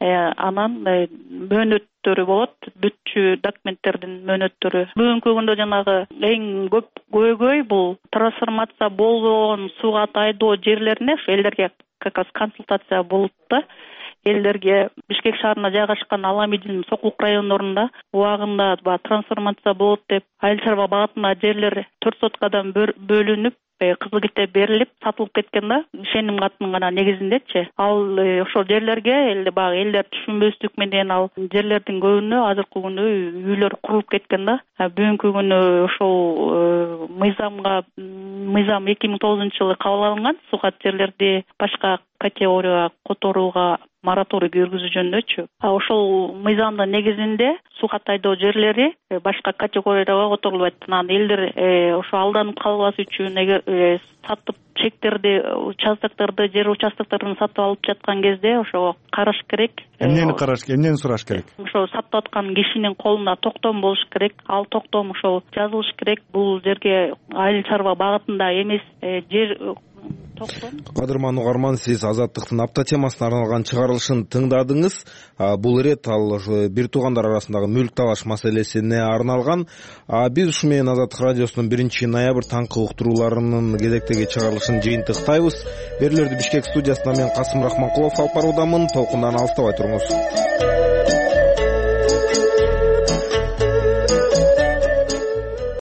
Анан мөөнөттөрү болот, бүтчү документтердин мөөнөттөрү. Бүгүнкү күндө жанагы эң көп көйгөй бул трансформация болгон сууга тайдоо жерлерине элдерге как раз консультация болуп да, элдерге Бишкек шаарына жайгашкан Аламидин Сокулук райондорунда убагында баягы трансформация болот деп айыл чарба багытына жерлер төрт соткадан бөлүнүп кызыл китеп берилип сатылып кеткен да, ишеним катынын гана негизиндечи. Ал ошол жерлерге эле баягы элдер түшүнбөстүк менен ал жерлердин көбүнө азыркы күнү үйлөр курулуп кеткен да. Бүгүнкү күнү ошол мыйзамга мыйзам эки миң тогузунчу жылы кабыл алынган, сукат жерлерди башка категорияга которууга мораторий көргүзүү жөнүндөчү. Ошол мыйзамдын негизинде сукат айдоо жерлери башка категорияга которулбайт. Анан элдер ошо алданып калбас үчүн эгер сатып чектерди, участокторду, жер участокторун сатып алып жаткан кезде ошого караш керек. Эмнени караш керек, эмнени сураш керек? Ошо сатып аткан кишинин колунда токтом болуш керек. Ал токтом ошол жазылыш керек. Бул жерге айыл чарба багытында эмес жер Кадырман угарман, сиз Азаттыктын апта темасына арналган чыгарылышын тыңдадыңыз. Бул ирет ал бир туугандар арасындагы мүлк талаш маселесине арналган. Биз ушу менен Азаттык радиосунун биринчи ноябрь таңкы уктурууларынын кезектеги чыгарылышын жыйынтыктайбыз. Берүүлөрдү Бишкек студиясынан мен Касым Рахманкулов алып баруудамын. Толкундан алыстабай туруңуз.